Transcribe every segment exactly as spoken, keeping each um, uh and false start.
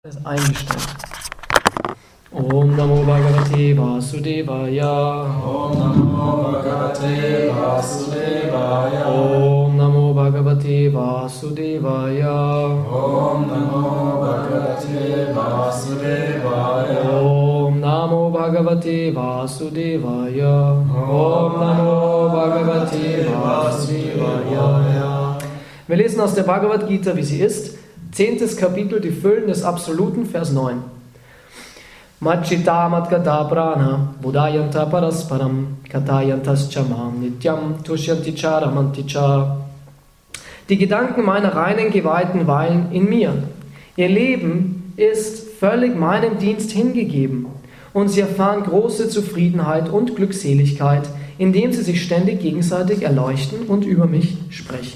ist eingestellt. Om Namo Bhagavate Vasudevaya. Om Namo Bhagavate Vasudevaya. Om Namo Bhagavate Vasudevaya. Om Namo Bhagavate Vasudevaya. Om Namo Bhagavate Vasudevaya. Om Namo Bhagavate Vasudevaya. Wir lesen aus der Bhagavad Gita, wie sie ist. Zehntes Kapitel, die Füllen des Absoluten, Vers neun. Machita matgata prana budayanta parasparam katayantas chamam nityam tushyanti charamanticha. Die Gedanken meiner reinen Geweihten weilen in mir. Ihr Leben ist völlig meinem Dienst hingegeben und sie erfahren große Zufriedenheit und Glückseligkeit, indem sie sich ständig gegenseitig erleuchten und über mich sprechen.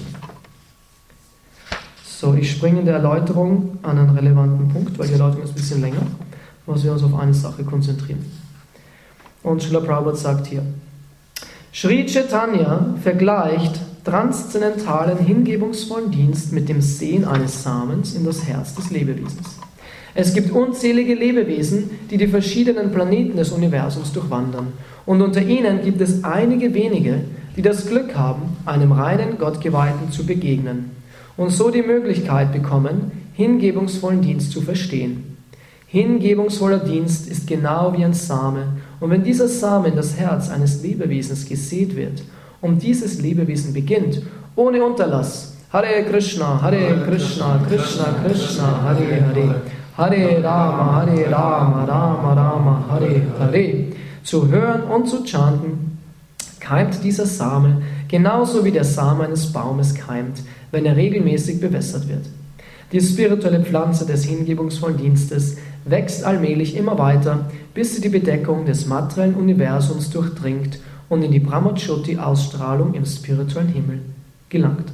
So, ich springe in der Erläuterung an einen relevanten Punkt, weil die Erläuterung ist ein bisschen länger, was wir uns auf eine Sache konzentrieren. Und Srila Prabhupada sagt hier, Sri Chaitanya vergleicht transzendentalen, hingebungsvollen Dienst mit dem Sehen eines Samens in das Herz des Lebewesens. Es gibt unzählige Lebewesen, die die verschiedenen Planeten des Universums durchwandern. Und unter ihnen gibt es einige wenige, die das Glück haben, einem reinen Gottgeweihten zu begegnen und so die Möglichkeit bekommen, hingebungsvollen Dienst zu verstehen. Hingebungsvoller Dienst ist genau wie ein Same, und wenn dieser Same in das Herz eines Lebewesens gesät wird und dieses Lebewesen beginnt, ohne Unterlass, Hare Krishna, Hare Krishna, Krishna Krishna, Hare Hare, Hare Rama, Hare Rama, Rama Rama, Hare Hare, zu hören und zu chanten, keimt dieser Same, genauso wie der Same eines Baumes keimt, wenn er regelmäßig bewässert wird. Die spirituelle Pflanze des hingebungsvollen Dienstes wächst allmählich immer weiter, bis sie die Bedeckung des materiellen Universums durchdringt und in die Brahmachyoti-Ausstrahlung im spirituellen Himmel gelangt.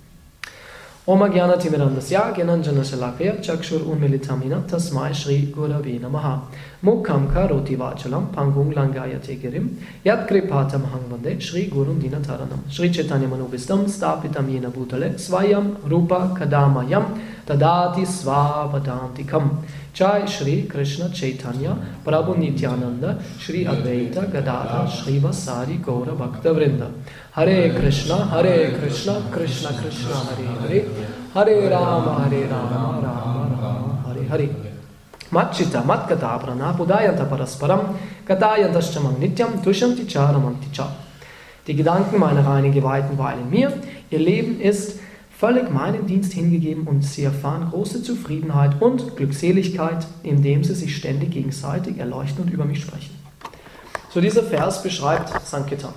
Om Agyana Timirandasya Gyananjana Shalakaya Chakshur Unmilitamina Tasmai Shri Gurave Namaha Mukham Karoti Vachalam Pangung Langayate Girim Yat Kripatam Hangvande Shri Gurum Dinataranam Shri Chaitanya Manubhistam Stapitam Yena Bhutale Svayam Rupa Kadamayam Tadati Svavadantikam Jai Shri Krishna Chaitanya Prabhu Nityananda Shri Advaita Gadadhar Shri Vasari Gaura Bhakta Vrinda Hare Krishna Hare Krishna Krishna Krishna Hare Hare Hare Rama Hare Rama Rama Rama Hare Hare Machita Matkata Prana Budayanta Parasparam Katayantaschamam Nityam Tushanti Charamanticha. Die Gedanken meiner reinen Geweihten weilen in mir. Ihr Leben ist völlig meinem Dienst hingegeben und sie erfahren große Zufriedenheit und Glückseligkeit, indem sie sich ständig gegenseitig erleuchten und über mich sprechen. So, dieser Vers beschreibt Sankirtan.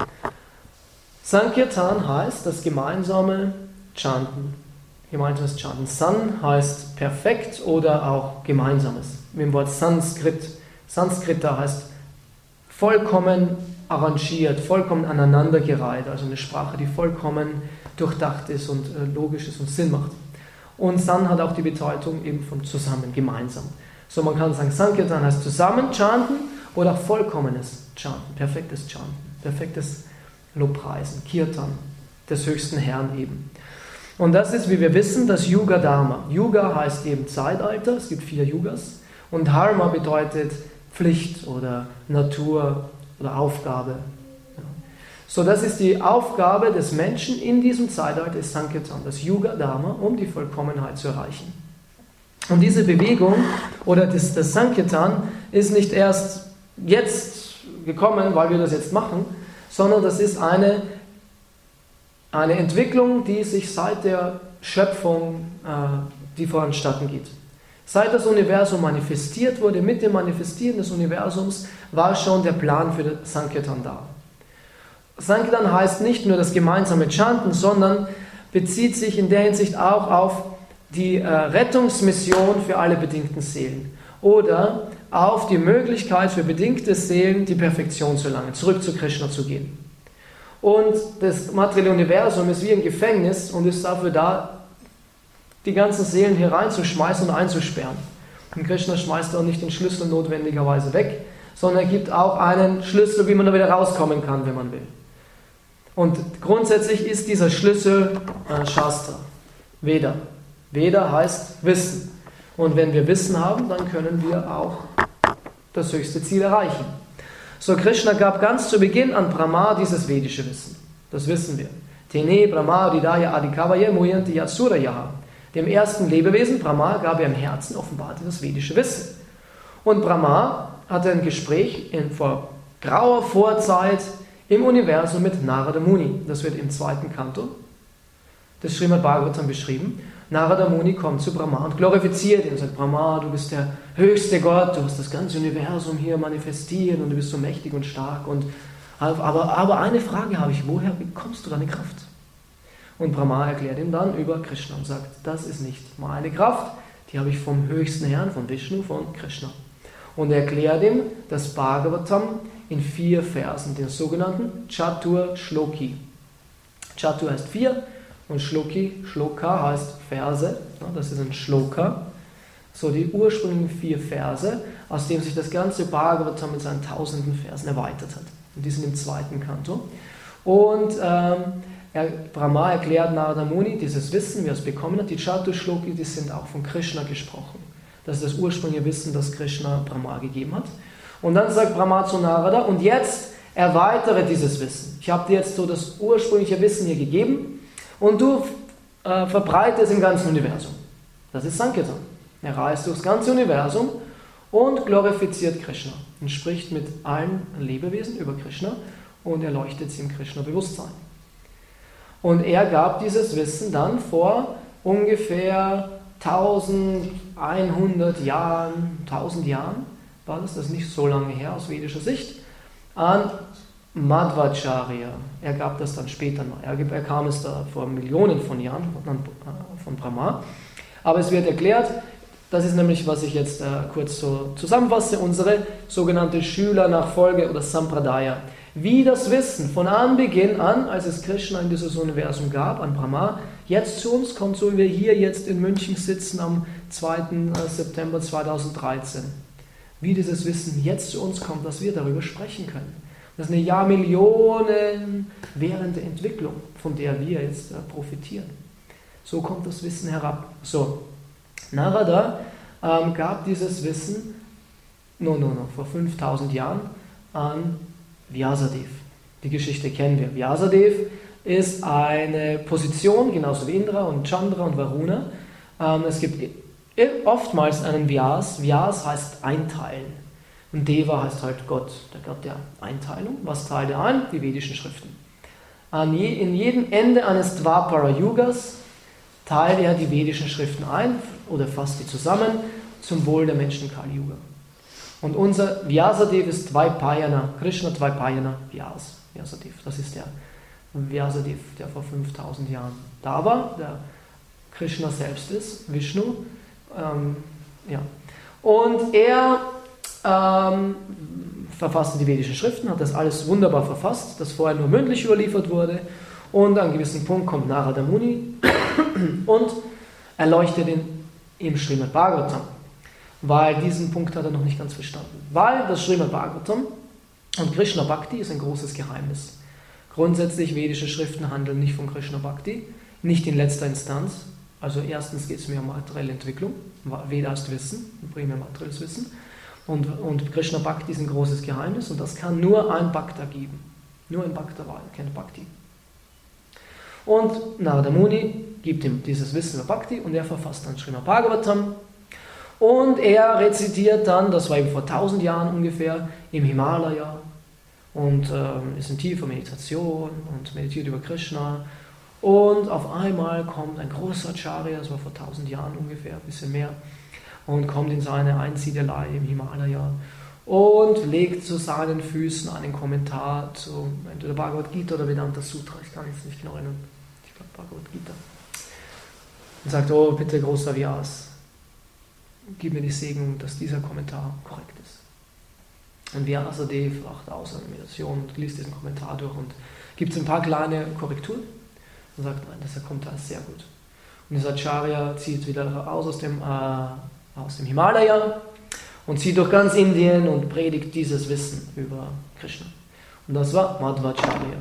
Sankirtan heißt das gemeinsame Chanten. Gemeinsames Chanten. San heißt perfekt oder auch gemeinsames. Mit dem Wort Sanskrit. Sanskrita heißt vollkommen arrangiert, vollkommen aneinandergereiht. Also eine Sprache, die vollkommen durchdacht ist und äh, logisch ist und Sinn macht. Und San hat auch die Bedeutung eben von zusammen, gemeinsam. So, man kann sagen, Sankirtan heißt zusammen chanten oder auch vollkommenes Chanten, perfektes Chanten, perfektes Lobpreisen, Kirtan, des höchsten Herrn eben. Und das ist, wie wir wissen, das Yuga Dharma. Yuga heißt eben Zeitalter, es gibt vier Yugas. Und Dharma bedeutet Pflicht oder Natur oder Aufgabe. So, das ist die Aufgabe des Menschen in diesem Zeitalter, ist Sankirtan, das Yuga Dharma, um die Vollkommenheit zu erreichen. Und diese Bewegung oder das, das Sankirtan ist nicht erst jetzt gekommen, weil wir das jetzt machen, sondern das ist eine, eine Entwicklung, die sich seit der Schöpfung, äh, die voranstatten geht. Seit das Universum manifestiert wurde, mit dem Manifestieren des Universums, war schon der Plan für das Sankirtan da. Sankirtan heißt nicht nur das gemeinsame Chanten, sondern bezieht sich in der Hinsicht auch auf die äh, Rettungsmission für alle bedingten Seelen oder auf die Möglichkeit für bedingte Seelen, die Perfektion zu erlangen, zurück zu Krishna zu gehen. Und das materielle Universum ist wie ein Gefängnis und ist dafür da, die ganzen Seelen hier reinzuschmeißen und einzusperren. Und Krishna schmeißt auch nicht den Schlüssel notwendigerweise weg, sondern er gibt auch einen Schlüssel, wie man da wieder rauskommen kann, wenn man will. Und grundsätzlich ist dieser Schlüssel äh, Shastra, Veda. Veda heißt Wissen. Und wenn wir Wissen haben, dann können wir auch das höchste Ziel erreichen. So, Krishna gab ganz zu Beginn an Brahma dieses vedische Wissen. Das wissen wir. Tene Brahma Ridaya Adikavaye Muyanti Yasuraya. Dem ersten Lebewesen, Brahma, gab er im Herzen offenbart das vedische Wissen. Und Brahma hatte ein Gespräch in, vor grauer Vorzeit im Universum mit Narada Muni. Das wird im zweiten Kanto des Srimad Bhagavatam beschrieben. Narada Muni kommt zu Brahma und glorifiziert ihn und sagt, Brahma, du bist der höchste Gott, du hast das ganze Universum hier manifestiert und du bist so mächtig und stark. Und, aber, aber eine Frage habe ich, woher bekommst du deine Kraft? Und Brahma erklärt ihm dann über Krishna und sagt, das ist nicht meine Kraft, die habe ich vom höchsten Herrn, von Vishnu, von Krishna. Und er erklärt ihm das Bhagavatam in vier Versen, den sogenannten Chatur Shloki. Chatur heißt vier und Shloki, Shloka heißt Verse, das ist ein Shloka. So die ursprünglichen vier Verse, aus dem sich das ganze Bhagavatam mit seinen tausenden Versen erweitert hat. Und die sind im zweiten Kanto. Und ähm, er, Brahma erklärt Narada Muni dieses Wissen, wie er es bekommen hat. Die Chatur Shloki, die sind auch von Krishna gesprochen. Das ist das ursprüngliche Wissen, das Krishna Brahma gegeben hat. Und dann sagt Brahma zu Narada, und jetzt erweitere dieses Wissen. Ich habe dir jetzt so das ursprüngliche Wissen hier gegeben und du äh, verbreite es im ganzen Universum. Das ist Sankirtan. Er reist durchs ganze Universum und glorifiziert Krishna und spricht mit allen Lebewesen über Krishna und erleuchtet sie im Krishna-Bewusstsein. Und er gab dieses Wissen dann vor ungefähr eintausendeinhundert Jahren, tausend Jahren, war das, das ist nicht so lange her aus vedischer Sicht, an Madhvacharya. Er gab das dann später noch. Er bekam es da vor Millionen von Jahren von Brahma. Aber es wird erklärt, das ist nämlich, was ich jetzt äh, kurz so zusammenfasse, unsere sogenannte Schülernachfolge oder Sampradaya. Wie das Wissen von Anbeginn an, als es Krishna in dieses Universum gab, an Brahma, jetzt zu uns kommt, so wie wir hier jetzt in München sitzen am zweiten September zweitausenddreizehn. Wie dieses Wissen jetzt zu uns kommt, dass wir darüber sprechen können. Das ist eine Jahrmillionen währende Entwicklung, von der wir jetzt äh, profitieren. So kommt das Wissen herab. So, Narada ähm, gab dieses Wissen, no, no, no, vor fünftausend Jahren an Vyasadev. Die Geschichte kennen wir. Vyasadev ist eine Position, genauso wie Indra und Chandra und Varuna. Ähm, es gibt oftmals einen Vyas. Vyas heißt einteilen. Und Deva heißt halt Gott, der Gott der Einteilung. Was teilt er ein? Die vedischen Schriften. An je, in jedem Ende eines Dvapara-Yugas teilt er die vedischen Schriften ein oder fasst die zusammen zum Wohl der Menschen Kali Yuga. Und unser Vyasadev ist Dvaipayana, Krishna Dvaipayana Vyas. Vyasadev, das ist der Vyasadev, der vor fünftausend Jahren da war, der Krishna selbst ist, Vishnu. Ähm, ja. Und er ähm, verfasste die vedischen Schriften, hat das alles wunderbar verfasst, das vorher nur mündlich überliefert wurde. Und an einem gewissen Punkt kommt Narada Muni und erleuchtet ihn im Srimad Bhagavatam. Weil diesen Punkt hat er noch nicht ganz verstanden. Weil das Srimad Bhagavatam und Krishna Bhakti ist ein großes Geheimnis. Grundsätzlich vedische Schriften handeln nicht von Krishna Bhakti, nicht in letzter Instanz. Also erstens geht es mir um materielle Entwicklung, Veda ist Wissen, primär materielles Wissen. Und, und Krishna Bhakti ist ein großes Geheimnis und das kann nur ein Bhakta geben. Nur ein Bhakta war, kein Bhakti. Und Narada Muni gibt ihm dieses Wissen über Bhakti und er verfasst dann Srimad Bhagavatam. Und er rezitiert dann, das war eben vor tausend Jahren ungefähr, im Himalaya und äh, ist in tiefer Meditation und meditiert über Krishna. Und auf einmal kommt ein großer Acharya, das war vor tausend Jahren ungefähr, ein bisschen mehr, und kommt in seine Einsiedelei im Himalaya und legt zu seinen Füßen einen Kommentar zu entweder Bhagavad Gita oder Vedanta Sutra, ich kann jetzt nicht genau erinnern, ich glaube Bhagavad Gita. Und sagt, oh bitte großer Vyas, gib mir die Segnung, dass dieser Kommentar korrekt ist. Und Vyasadev wacht aus einer Meditation und liest diesen Kommentar durch und gibt ein paar kleine Korrekturen und sagt, nein, das Kommentar ist sehr gut. Und dieser Acharya zieht wieder raus aus dem, äh, aus dem Himalaya und zieht durch ganz Indien und predigt dieses Wissen über Krishna. Und das war Madhvacharya.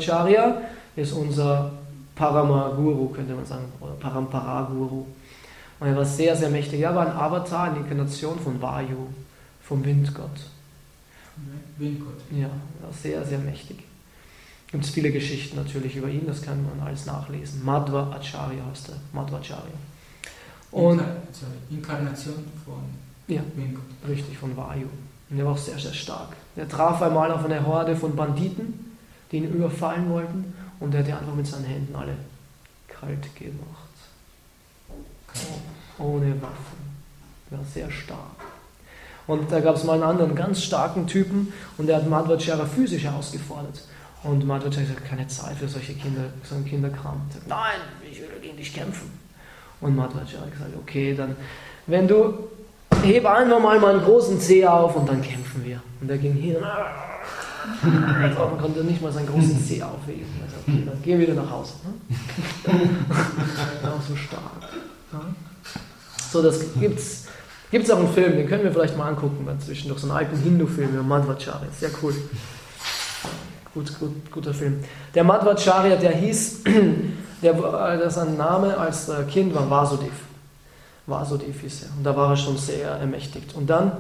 Madhvacharya ist unser Parama Guru, könnte man sagen, oder Parampara Guru. Und er war sehr, sehr mächtig. Er war ein Avatar, eine Inkarnation von Vayu, vom Windgott. Windgott. Ja, er war sehr, sehr mächtig. Gibt es viele Geschichten natürlich über ihn, das kann man alles nachlesen. Madhva Acharya heißt er, Madhva Acharya. Und, Inka sorry, Inkarnation von ja, Windgott. richtig, von Vayu. Und er war auch sehr, sehr stark. Er traf einmal auf eine Horde von Banditen, die ihn überfallen wollten, und er hat die einfach mit seinen Händen alle kalt gemacht. Ohne Waffen. Er war sehr stark. Und da gab es mal einen anderen ganz starken Typen, und der hat Madhvacharya physisch herausgefordert. Und Madhvacharya hat keine Zeit für solche Kinder, so einen Kinderkram. Er sagt, nein, ich will gegen dich kämpfen. Und Madhvacharya hat gesagt, okay, dann, wenn du, heb einfach mal meinen großen Zeh auf und dann kämpfen wir. Und er ging hin und also man konnte nicht mal seinen großen Zeh aufheben. Also, okay, dann geh wieder nach Hause. Auch so stark. Ja? So, das gibt's. Gibt es auch einen Film, den können wir vielleicht mal angucken, zwischendurch, so einen alten Hindu-Film über Madhvacharya, sehr cool. Gut, gut, guter Film. Der Madhvacharya, der hieß, der, der sein Name als Kind war Vasudev. Vasudev hieß er. Und da war er schon sehr ermächtigt. Und dann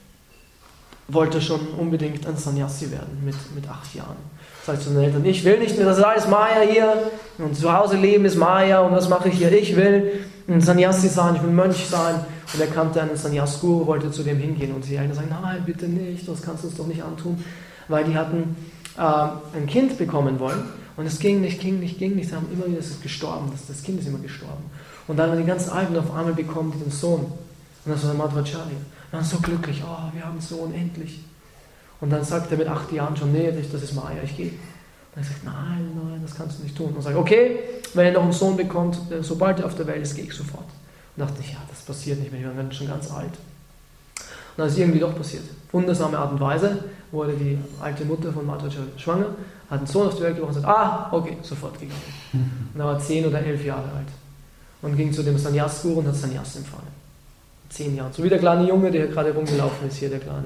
wollte er schon unbedingt ein Sannyasi werden, mit, mit acht Jahren. Sagt zu den Eltern, ich will nicht mehr, das ist alles Maya hier, und zu Hause leben ist Maya, und was mache ich hier? Ich will ein Sannyasi sein, ich will Mönch sein. Und er kannte einen Sannyas-Guru, wollte zu dem hingehen, und die Eltern sagen, nein, bitte nicht, das kannst du uns doch nicht antun, weil die hatten äh, ein Kind bekommen wollen, und es ging nicht, ging nicht, ging nicht, sie haben immer wieder, es ist gestorben, das, das Kind ist immer gestorben. Und dann waren die ganz Alten auf einmal bekommen, die den Sohn, und das war der Madhvacharya. Und dann so glücklich, oh, wir haben einen Sohn, endlich. Und dann sagt er mit acht Jahren schon, nee, das ist Maya, ich gehe. Und er sagt, nein, nein, das kannst du nicht tun. Und er sagt, okay, wenn er noch einen Sohn bekommt, sobald er auf der Welt ist, gehe ich sofort. Und dachte ich, ja, das passiert nicht mehr, ich bin schon ganz alt. Und dann ist irgendwie doch passiert. Wundersame Art und Weise wurde die alte Mutter von Madhvacharya schwanger, hat einen Sohn auf die Welt gebracht und sagt, ah, okay, sofort gegangen. Und er war zehn oder elf Jahre alt. Und ging zu dem Sannyas-Guru und hat Sannyas empfangen. Zehn Jahre. So wie der kleine Junge, der gerade rumgelaufen ist, hier, der kleine,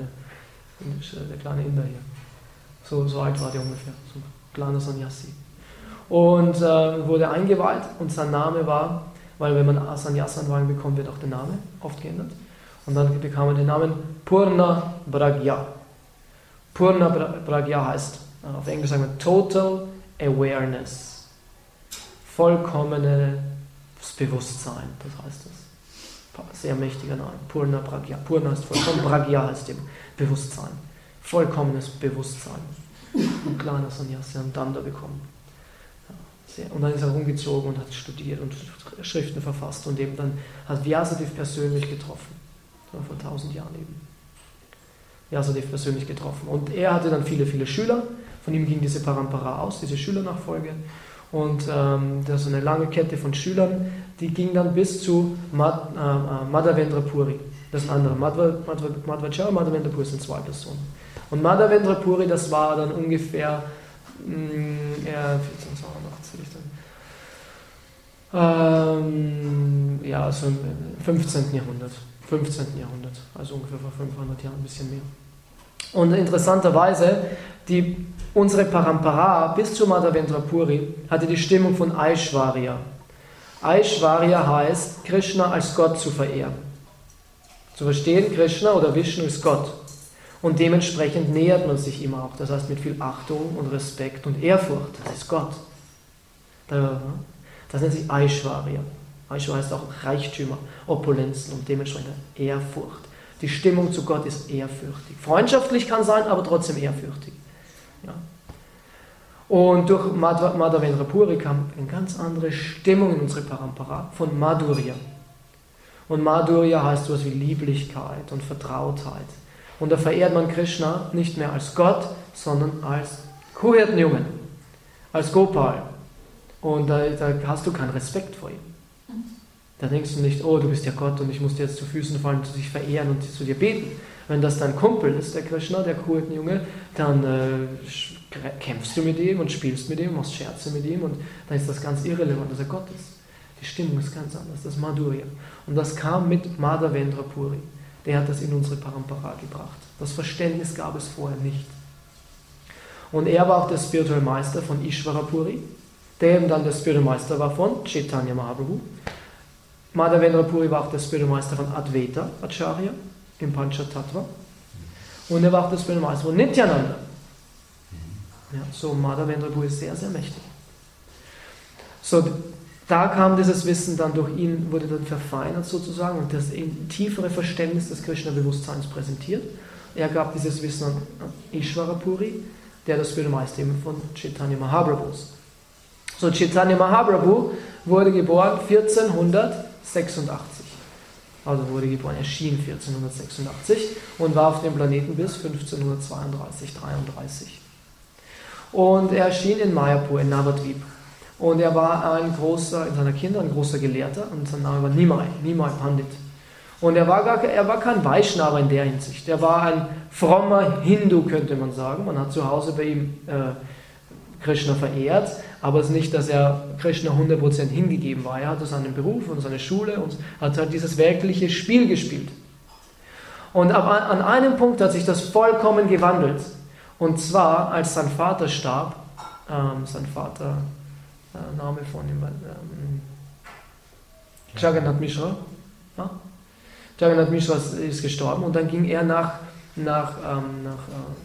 der kleine Inder hier. So, so alt war der ungefähr, so ein kleiner Sannyasi. Und äh, wurde eingeweiht, und sein Name war, weil wenn man Sannyas-Anweihen bekommt, wird auch der Name oft geändert. Und dann bekam er den Namen Purna Pragya. Purna Pragya heißt, auf Englisch sagen wir Total Awareness. Vollkommenes Bewusstsein, das heißt das. Sehr mächtiger Name. Purna Pragya. Purna heißt vollkommen, Pragya heißt eben Bewusstsein. Vollkommenes Bewusstsein. Ein kleiner Sannyasi hat dann da bekommen. Sehr. Und dann ist er rumgezogen und hat studiert und Schriften verfasst, und eben dann hat Vyasadeva persönlich getroffen. Das war vor tausend Jahren eben. Vyasadeva persönlich getroffen. Und er hatte dann viele, viele Schüler. Von ihm ging diese Parampara aus, diese Schülernachfolge. Und ähm, das ist eine lange Kette von Schülern, die ging dann bis zu Mad, äh, Madhavendra Puri. Das ist ein anderer. Madhvacharya und Madhavendra Puri sind zwei Personen. Und Madhavendra Puri, das war dann ungefähr Ja, vierzehn, noch erzähle ich dann. Ähm, ja, also im fünfzehnten. Jahrhundert. fünfzehnten. Jahrhundert, also ungefähr vor fünfhundert Jahren, ein bisschen mehr. Und interessanterweise, die, unsere Parampara bis zu Madhavendra Puri hatte die Stimmung von Aishwarya. Aishwarya heißt, Krishna als Gott zu verehren. Zu verstehen, Krishna oder Vishnu ist Gott. Und dementsprechend nähert man sich ihm auch. Das heißt mit viel Achtung und Respekt und Ehrfurcht. Das ist Gott. Das nennt sich Aishwarya. Aishwarya heißt auch Reichtümer, Opulenzen und dementsprechend Ehrfurcht. Die Stimmung zu Gott ist ehrfürchtig. Freundschaftlich kann sein, aber trotzdem ehrfürchtig. Ja. Und durch Madhavendra Puri kam eine ganz andere Stimmung in unsere Parampara von Madhurya. Und Madhurya heißt sowas wie Lieblichkeit und Vertrautheit. Und da verehrt man Krishna nicht mehr als Gott, sondern als Kuhhirtenjungen, als Gopal. Und da, da hast du keinen Respekt vor ihm. Da denkst du nicht, oh, du bist ja Gott und ich muss dir jetzt zu Füßen fallen, zu dich verehren und zu dir beten. Wenn das dein Kumpel ist, der Krishna, der Kuhhirtenjunge, dann äh, kämpfst du mit ihm und spielst mit ihm, machst Scherze mit ihm, und dann ist das ganz irrelevant, dass er Gott ist. Die Stimmung ist ganz anders, das ist Madhurya. Und das kam mit Madhavendra Puri. Der hat das in unsere Parampara gebracht. Das Verständnis gab es vorher nicht. Und er war auch der Spiritual Meister von Ishvara Puri, der eben dann der Spiritual Meister war von Chaitanya Mahaprabhu. Madhavendra Puri war auch der Spiritualmeister von Advaita Acharya im Panchatattva. Und er war auch der Spiritualmeister von Nityananda. Ja, so Madhavendra Puri ist sehr, sehr mächtig. So, da kam dieses Wissen dann durch ihn, wurde dann verfeinert sozusagen und das tiefere Verständnis des Krishna-Bewusstseins präsentiert. Er gab dieses Wissen an Ishvara Puri, der das Spiritualmeister eben von Chaitanya Mahaprabhu ist. So, Chaitanya Mahaprabhu wurde geboren vierzehnhundertsechsundachtzig. Also wurde geboren, erschien vierzehnhundertsechsundachtzig und war auf dem Planeten bis fünfzehnhundertzweiunddreißig, dreiunddreißig. Und er erschien in Mayapur, in Navadvip. Und er war ein großer, in seiner Kinder, ein großer Gelehrter und sein Name war Nimai, Nimai Pandit. Und er war, gar, er war kein Vaishnava in der Hinsicht. Er war ein frommer Hindu, könnte man sagen. Man hat zu Hause bei ihm äh, Krishna verehrt, aber es ist nicht, dass er Krishna hundert Prozent hingegeben war. Er hatte seinen Beruf und seine Schule und hat halt dieses weltliche Spiel gespielt. Und ab, an einem Punkt hat sich das vollkommen gewandelt. Und zwar, als sein Vater starb, ähm, sein Vater, äh, Name von ihm, ähm, Jagannath Mishra, ja? Jagannath Mishra ist gestorben und dann ging er nach, nach, ähm, nach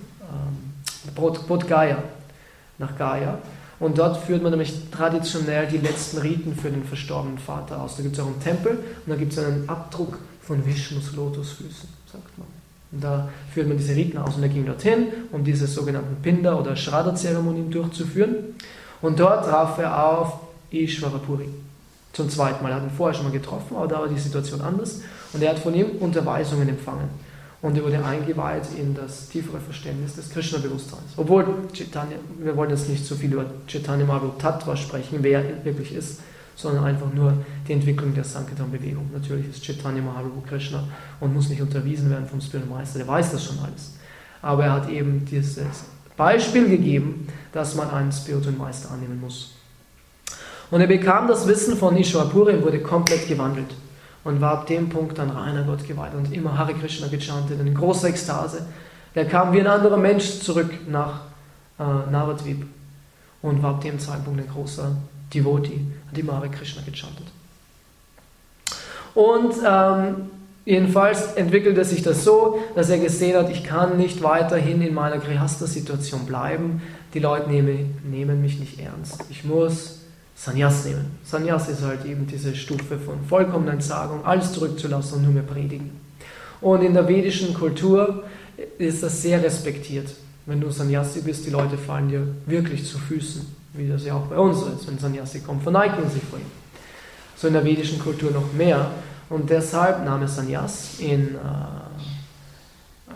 äh, Bodh, Bodh Gaya, nach Gaya. Und dort führt man nämlich traditionell die letzten Riten für den verstorbenen Vater aus. Da gibt es auch einen Tempel und da gibt es einen Abdruck von Vishnus Lotusfüßen, sagt man. Und da führt man diese Riten aus und er ging dorthin, um diese sogenannten Pinda- oder Shraddha-Zeremonien durchzuführen. Und dort traf er auf Ishvara Puri. Zum zweiten Mal. Er hat ihn vorher schon mal getroffen, aber da war die Situation anders. Und er hat von ihm Unterweisungen empfangen. Und er wurde eingeweiht in das tiefere Verständnis des Krishna-Bewusstseins. Obwohl Chaitanya, wir wollen jetzt nicht so viel über Chaitanya Mahaprabhu Tattva sprechen, wer er wirklich ist, sondern einfach nur die Entwicklung der Sankirtan-Bewegung. Natürlich ist Chaitanya Mahaprabhu Krishna und muss nicht unterwiesen werden vom Spiritualmeister, der weiß das schon alles. Aber er hat eben dieses Beispiel gegeben, dass man einen Spiritualmeister annehmen muss. Und er bekam das Wissen von Ishvara Puri und wurde komplett gewandelt. Und war ab dem Punkt dann reiner Gott geweiht und immer Hare Krishna gechantet, in großer Ekstase. Er kam wie ein anderer Mensch zurück nach äh, Navadvip und war ab dem Zeitpunkt ein großer Devotee, hat immer Hare Krishna gechantet. Und ähm, jedenfalls entwickelte sich das so, dass er gesehen hat, ich kann nicht weiterhin in meiner Grihastha-Situation bleiben. Die Leute nehmen, nehmen mich nicht ernst. Ich muss Sannyas nehmen. Sannyas ist halt eben diese Stufe von vollkommener Entsagung, alles zurückzulassen und nur mehr predigen. Und in der vedischen Kultur ist das sehr respektiert. Wenn du Sannyasi bist, die Leute fallen dir wirklich zu Füßen, wie das ja auch bei uns ist. Wenn Sannyasi kommt, verneigen sich vor ihm. So in der vedischen Kultur noch mehr. Und deshalb nahm er Sannyas in äh, äh,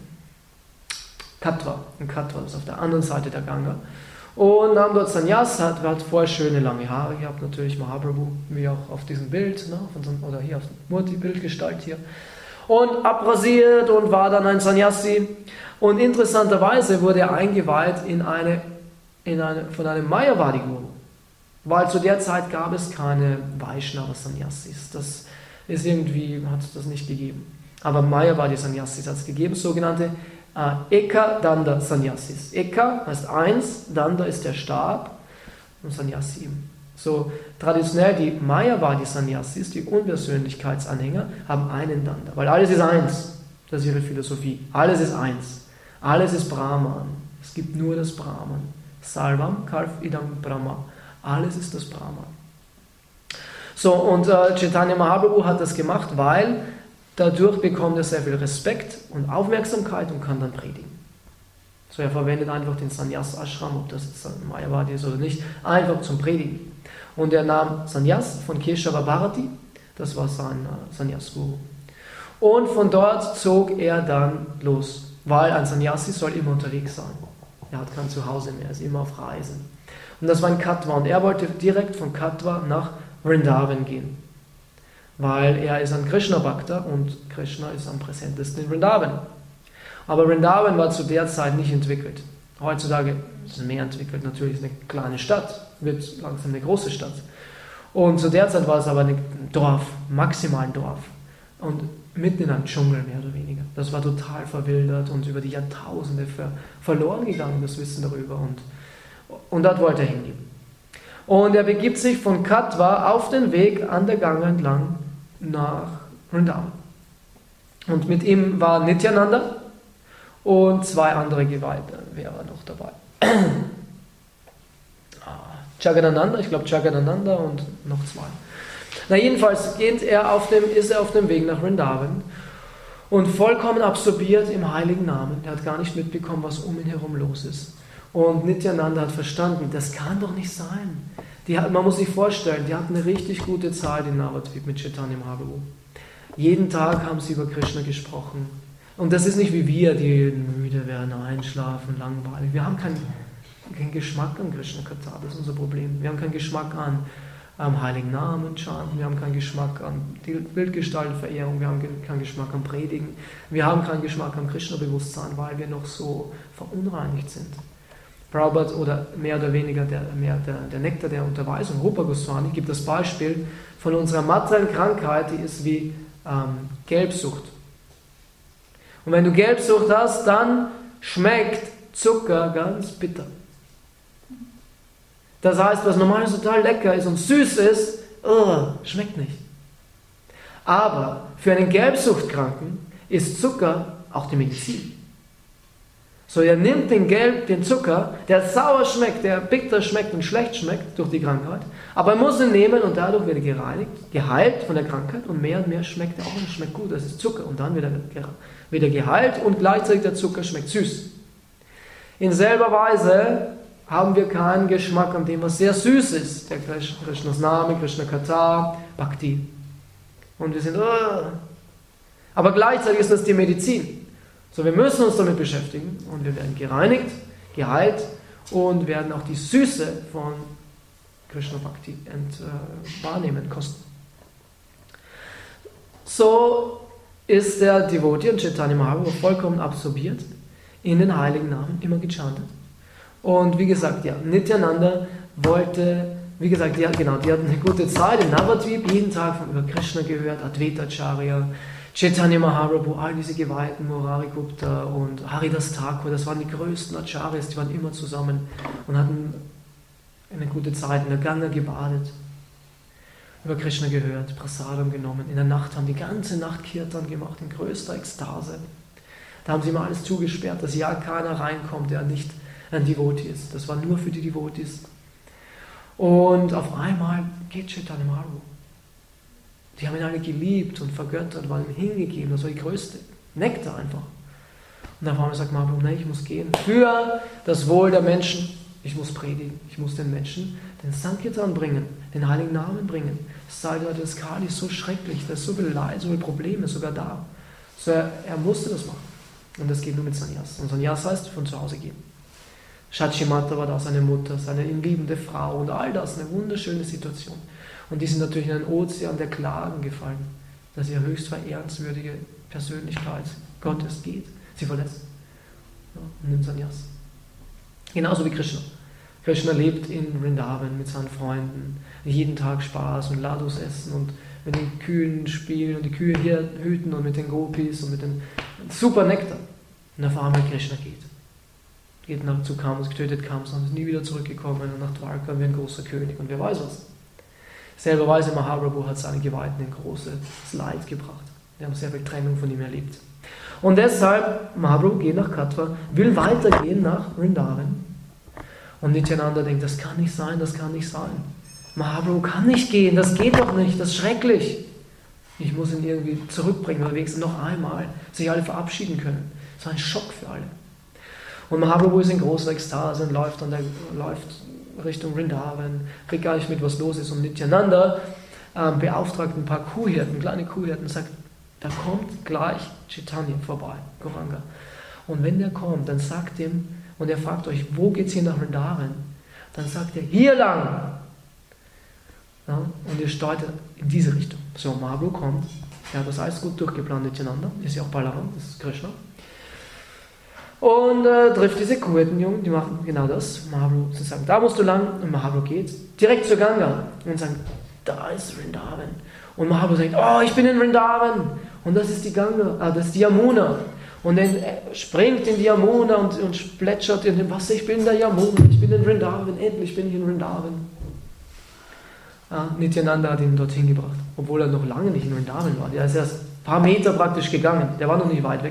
Katwa. In Katwa, das ist auf der anderen Seite der Ganga. Und nahm dort Sannyas, hat, hat vorher schöne lange Haare gehabt, natürlich Mahaprabhu, wie auch auf diesem Bild, ne, auf unserem, oder hier auf dem Murti-Bildgestalt hier. Und abrasiert und war dann ein Sannyasi. Und interessanterweise wurde er eingeweiht in eine, in eine, von einem Mayavadi-Guru. Weil zu der Zeit gab es keine Vaishnava-Sannyasis. Das ist irgendwie, hat es das nicht gegeben. Aber Mayavadi-Sannyasis hat es gegeben, sogenannte Eka Danda Sannyasis. Eka heißt eins, Danda ist der Stab und Sannyasi. So traditionell die Mayavadi Sannyasis, die Unpersönlichkeitsanhänger, haben einen Danda, weil alles ist eins. Das ist ihre Philosophie. Alles ist eins. Alles ist Brahman. Es gibt nur das Brahman. Sarvam Kalf Idam Brahma. Alles ist das Brahman. So, und äh, Chaitanya Mahaprabhu hat das gemacht, weil dadurch bekommt er sehr viel Respekt und Aufmerksamkeit und kann dann predigen. So, er verwendet einfach den Sannyas Ashram, ob das jetzt ein Mayavadi ist oder nicht, einfach zum Predigen. Und er nahm Sannyas von Keshava Bharati, das war sein äh, Sannyas-Guru. Und von dort zog er dann los, weil ein Sannyasi soll immer unterwegs sein. Er hat kein Zuhause mehr, er ist immer auf Reisen. Und das war in Katwa und er wollte direkt von Katwa nach Vrindavan gehen. Weil er ist ein Krishna-Bhakta und Krishna ist am präsentesten in Vrindavan. Aber Vrindavan war zu der Zeit nicht entwickelt. Heutzutage ist es mehr entwickelt, natürlich ist eine kleine Stadt, wird langsam eine große Stadt. Und zu der Zeit war es aber ein Dorf, maximal ein Dorf. Und mitten in einem Dschungel mehr oder weniger. Das war total verwildert und über die Jahrtausende ver- verloren gegangen, das Wissen darüber. Und, und dort wollte er hingehen. Und er begibt sich von Katwa auf den Weg an der Ganga entlang nach Vrindavan. Und mit ihm war Nityananda und zwei andere Geweihte wären noch dabei. Jagadananda, ich glaube Jagadananda und noch zwei. Na jedenfalls geht er auf dem, ist er auf dem Weg nach Vrindavan und vollkommen absorbiert im heiligen Namen. Er hat gar nicht mitbekommen, was um ihn herum los ist. Und Nityananda hat verstanden, das kann doch nicht sein. Die, man muss sich vorstellen, die hatten eine richtig gute Zeit in Navadvip mit Chaitanya Mahaprabhu. Jeden Tag haben sie über Krishna gesprochen. Und das ist nicht wie wir, die müde werden, einschlafen, langweilig. Wir haben keinen kein Geschmack an Krishna Katha, das ist unser Problem. Wir haben keinen Geschmack an am heiligen Namen chanten, wir haben keinen Geschmack an Bildgestaltenverehrung, wir haben keinen Geschmack am Predigen, wir haben keinen Geschmack am Krishna-Bewusstsein, weil wir noch so verunreinigt sind. Prabhupada oder mehr oder weniger der, mehr der, der Nektar der Unterweisung, Rupa Goswami, gibt das Beispiel von unserer materiellen Krankheit, die ist wie ähm, Gelbsucht. Und wenn du Gelbsucht hast, dann schmeckt Zucker ganz bitter. Das heißt, was normalerweise total lecker ist und süß ist, oh, schmeckt nicht. Aber für einen Gelbsuchtkranken ist Zucker auch die Medizin. So, er nimmt den Gelb, den Zucker, der sauer schmeckt, der bitter schmeckt und schlecht schmeckt durch die Krankheit, aber er muss ihn nehmen und dadurch wird er gereinigt, geheilt von der Krankheit und mehr und mehr schmeckt er auch und schmeckt gut, das ist Zucker und dann wird er, wird er geheilt und gleichzeitig der Zucker schmeckt süß. In selber Weise haben wir keinen Geschmack an dem, was sehr süß ist. Der Krishnas Name, Krishna Katha, Bhakti. Und wir sind, oh. Aber gleichzeitig ist das die Medizin. So, wir müssen uns damit beschäftigen und wir werden gereinigt, geheilt und werden auch die Süße von Krishna Bhakti ent, äh, wahrnehmen, kosten. So ist der Devotee und Chaitanya Mahaprabhu vollkommen absorbiert in den heiligen Namen, immer gechantet. Und wie gesagt, ja, Nityananda wollte, wie gesagt, ja, genau, die hatten eine gute Zeit in Navadvip, jeden Tag von über Krishna gehört, Advaita Acharya, Chaitanya Mahaprabhu, all diese Geweihten, Murari Gupta und Haridas Thakur, das waren die größten Acharyas, die waren immer zusammen und hatten eine gute Zeit in der Ganga gebadet, über Krishna gehört, Prasadam genommen, in der Nacht haben die ganze Nacht Kirtan gemacht, in größter Ekstase. Da haben sie immer alles zugesperrt, dass ja keiner reinkommt, der nicht ein Devotee ist. Das war nur für die Devotees. Und auf einmal geht Chaitanya Mahaprabhu. Die haben ihn alle geliebt und vergöttert, waren ihm hingegeben. Das war die größte Nektar einfach. Und auf einmal sagt Mahaprabhu, nein, ich muss gehen. Für das Wohl der Menschen. Ich muss predigen. Ich muss den Menschen den Sankirtan bringen, den heiligen Namen bringen. Das zeigt Leute, das Kali ist so schrecklich, da ist so viel Leid, so viele Probleme sogar da. So er, er musste das machen. Und das geht nur mit Sannyas. Und Sannyas heißt, von zu Hause gehen. Shachimata war da seine Mutter, seine ihn liebende Frau und all das, eine wunderschöne Situation. Und die sind natürlich in einen Ozean der Klagen gefallen, dass ihre höchst verehrenswürdige Persönlichkeit Gottes geht. Sie verlässt ja, und nimmt Sannyas. Genauso wie Krishna. Krishna lebt in Vrindavan mit seinen Freunden, jeden Tag Spaß und Ladus essen und mit den Kühen spielen und die Kühe hier hüten und mit den Gopis und mit den super Nektar. Und auf einmal Krishna geht. Geht nach zu Kamsa, getötet Kamsa und ist nie wieder zurückgekommen und nach Dwarka wie ein großer König und wer weiß was. Selberweise Mahaprabhu hat seine Geweihten in großes Leid gebracht. Wir haben sehr viel Trennung von ihm erlebt. Und deshalb, Mahaprabhu geht nach Katwa, will weitergehen nach Vrindavan. Und Nityananda denkt, das kann nicht sein, das kann nicht sein. Mahaprabhu kann nicht gehen, das geht doch nicht, das ist schrecklich. Ich muss ihn irgendwie zurückbringen, oder wenigstens noch einmal sich alle verabschieden können. Das war ein Schock für alle. Und Mahaprabhu ist in großer Ekstase und läuft, an der, läuft Richtung Vrindavan, kriegt gar nicht mit, was los ist. Und Nityananda ähm, beauftragt ein paar Kuhhirten, kleine Kuhhirten, und sagt, da kommt gleich Chaitanya vorbei, Gauranga. Und wenn der kommt, dann sagt ihm, und er fragt euch, wo geht es hier nach Vrindavan? Dann sagt er, hier lang. Ja, und ihr steuert in diese Richtung. So, Mahaprabhu kommt, er hat das alles gut durchgeplant, Nityananda, ist ja auch Balaram, das ist Krishna. Und äh, trifft diese Kuhhirtenjungen, die machen genau das. Mahaprabhu, sie sagen, da musst du lang. Und Mahaprabhu geht direkt zur Ganga und sagt, da ist Vrindavan. Und Mahaprabhu sagt, oh, ich bin in Vrindavan. Und das ist die Ganga, ah, das ist die Yamuna. Und dann er springt in die Yamuna und, und plätschert in dem Wasser, ich bin in der Yamuna, ich bin in Vrindavan, endlich bin ich in Vrindavan. Ja, Nityananda hat ihn dorthin gebracht, obwohl er noch lange nicht in Vrindavan war. Der ist erst ein paar Meter praktisch gegangen, der war noch nicht weit weg.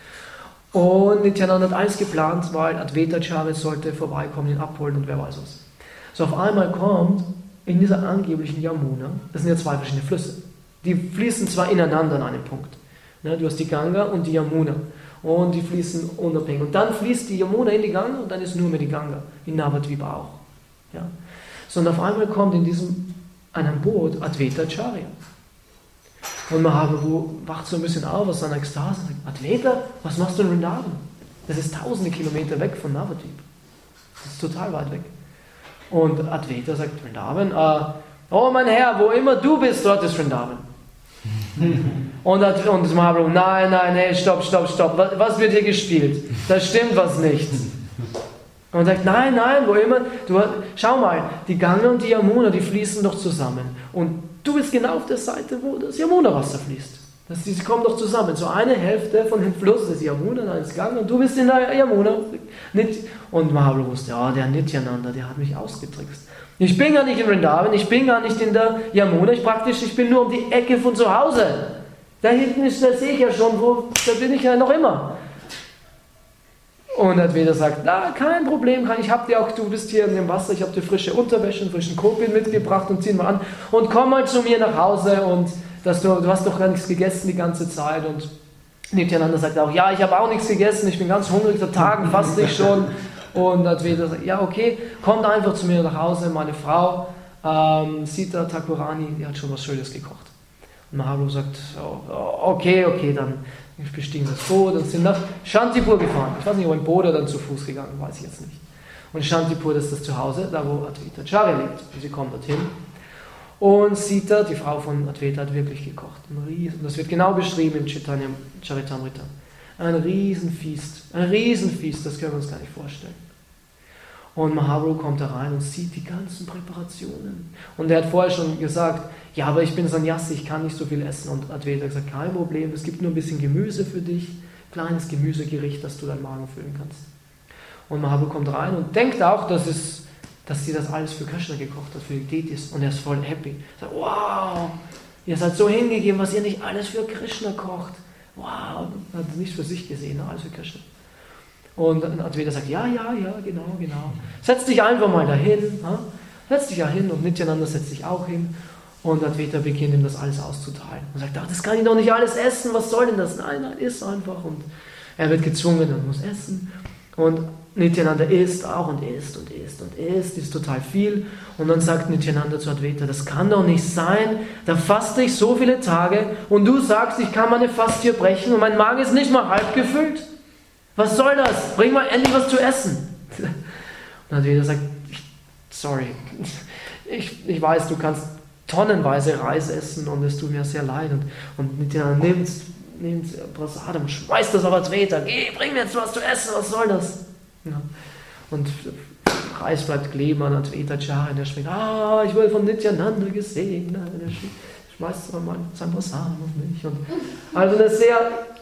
Und Nityananda hat alles geplant, weil Advaita Acharya sollte vorbeikommen, ihn abholen und wer weiß was. So auf einmal kommt in dieser angeblichen Yamuna, das sind ja zwei verschiedene Flüsse, die fließen zwar ineinander an einem Punkt. Ja, du hast die Ganga und die Yamuna und die fließen unabhängig. Und dann fließt die Yamuna in die Ganga und dann ist nur mehr die Ganga, in Navadvipa auch. Ja. So, und auf einmal kommt in diesem, an einem Boot Advaita Acharya. Und Mahaprabhu wacht so ein bisschen auf aus seiner Ekstase und sagt, Advaita, was machst du in Vrindavan? Das ist tausende Kilometer weg von Navadvip. Das ist total weit weg. Und Advaita sagt, Vrindavan, äh, oh mein Herr, wo immer du bist, dort ist Vrindavan. und, und Mahaprabhu, nein, nein, hey, stopp, stopp, stopp, was, was wird hier gespielt? Da stimmt was nicht. Und sagt, nein, nein, wo immer, du, schau mal, die Ganga und die Yamuna, die fließen doch zusammen. Und du bist genau auf der Seite, wo das Yamuna-Wasser fließt. Das, die kommen doch zusammen. So eine Hälfte von dem Fluss ist Yamuna, dann ist Ganga und du bist in der Yamuna. Und Mahaprabhu wusste, ja, der Nityananda, der hat mich ausgetrickst. Ich bin gar nicht in Vrindavan, ich bin gar nicht in der Yamuna, ich praktisch, ich bin nur um die Ecke von zu Hause. Da hinten ist, da sehe ich ja schon, wo, da bin ich ja noch immer. Und Advaita sagt, na, kein Problem, ich habe dir auch, du bist hier in dem Wasser, ich habe dir frische Unterwäsche, einen frischen Kopien mitgebracht und zieh mal an und komm mal zu mir nach Hause und dass du, du hast doch gar nichts gegessen die ganze Zeit. Und Nityananda sagt auch, ja, ich habe auch nichts gegessen, ich bin ganz hungrig, seit Tagen faste ich schon. Und Advaita sagt, ja, okay, kommt einfach zu mir nach Hause, meine Frau, ähm, Sita Thakurani, die hat schon was Schönes gekocht. Und Mahaprabhu sagt, oh, okay, okay, dann bestiegen das Boot und sind nach Shantipur gefahren. Ich weiß nicht, ob ein Boot oder dann zu Fuß gegangen, weiß ich jetzt nicht. Und Shantipur, das ist das Zuhause, da wo Advaita Acharya lebt. Und sie kommen dorthin. Und Sita, die Frau von Advaita, hat wirklich gekocht. Ein Riesen, das wird genau beschrieben im Chaitanya Charitamrita. Ein Riesenfeast, ein Riesenfeast, das können wir uns gar nicht vorstellen. Und Mahaprabhu kommt da rein und sieht die ganzen Präparationen. Und er hat vorher schon gesagt, ja, aber ich bin Sannyasi, ich kann nicht so viel essen. Und Advaita hat gesagt, kein Problem, es gibt nur ein bisschen Gemüse für dich, kleines Gemüsegericht, das du deinen Magen füllen kannst. Und Mahaprabhu kommt rein und denkt auch, dass, es, dass sie das alles für Krishna gekocht hat, für die Deities. Und er ist voll happy. Er sagt, wow, ihr seid so hingegeben, was ihr nicht alles für Krishna kocht. Wow, er hat nicht für sich gesehen, alles für Krishna. Und Advaita sagt, ja, ja, ja, genau, genau. Setz dich einfach mal dahin. Ha? Setz dich ja hin und Nityananda setzt sich auch hin. Und Advaita beginnt ihm das alles auszuteilen. Und sagt, ach, das kann ich doch nicht alles essen, was soll denn das? Nein, nein, iss einfach. Und er wird gezwungen und muss essen. Und Nityananda isst auch und isst und isst und isst, isst total viel. Und dann sagt Nityananda zu Advaita, das kann doch nicht sein, da faste ich so viele Tage und du sagst, ich kann meine Fastie brechen und mein Magen ist nicht mal halb gefüllt. Was soll das? Bring mal endlich was zu essen. Und Advaita sagt, sorry, ich, ich weiß, du kannst tonnenweise Reis essen und es tut mir sehr leid. Und, und Nityananda nimmt, nimmt Prasadam und schmeißt das auf Advaita. Geh, bring mir jetzt was zu essen, was soll das? Ja. Und Reis bleibt kleben an Advaita Acharya und er schmeckt, ah, ich wurde von Nityananda gesehen. Er schmeißt mal sein Prasadam auf mich. Und also eine sehr...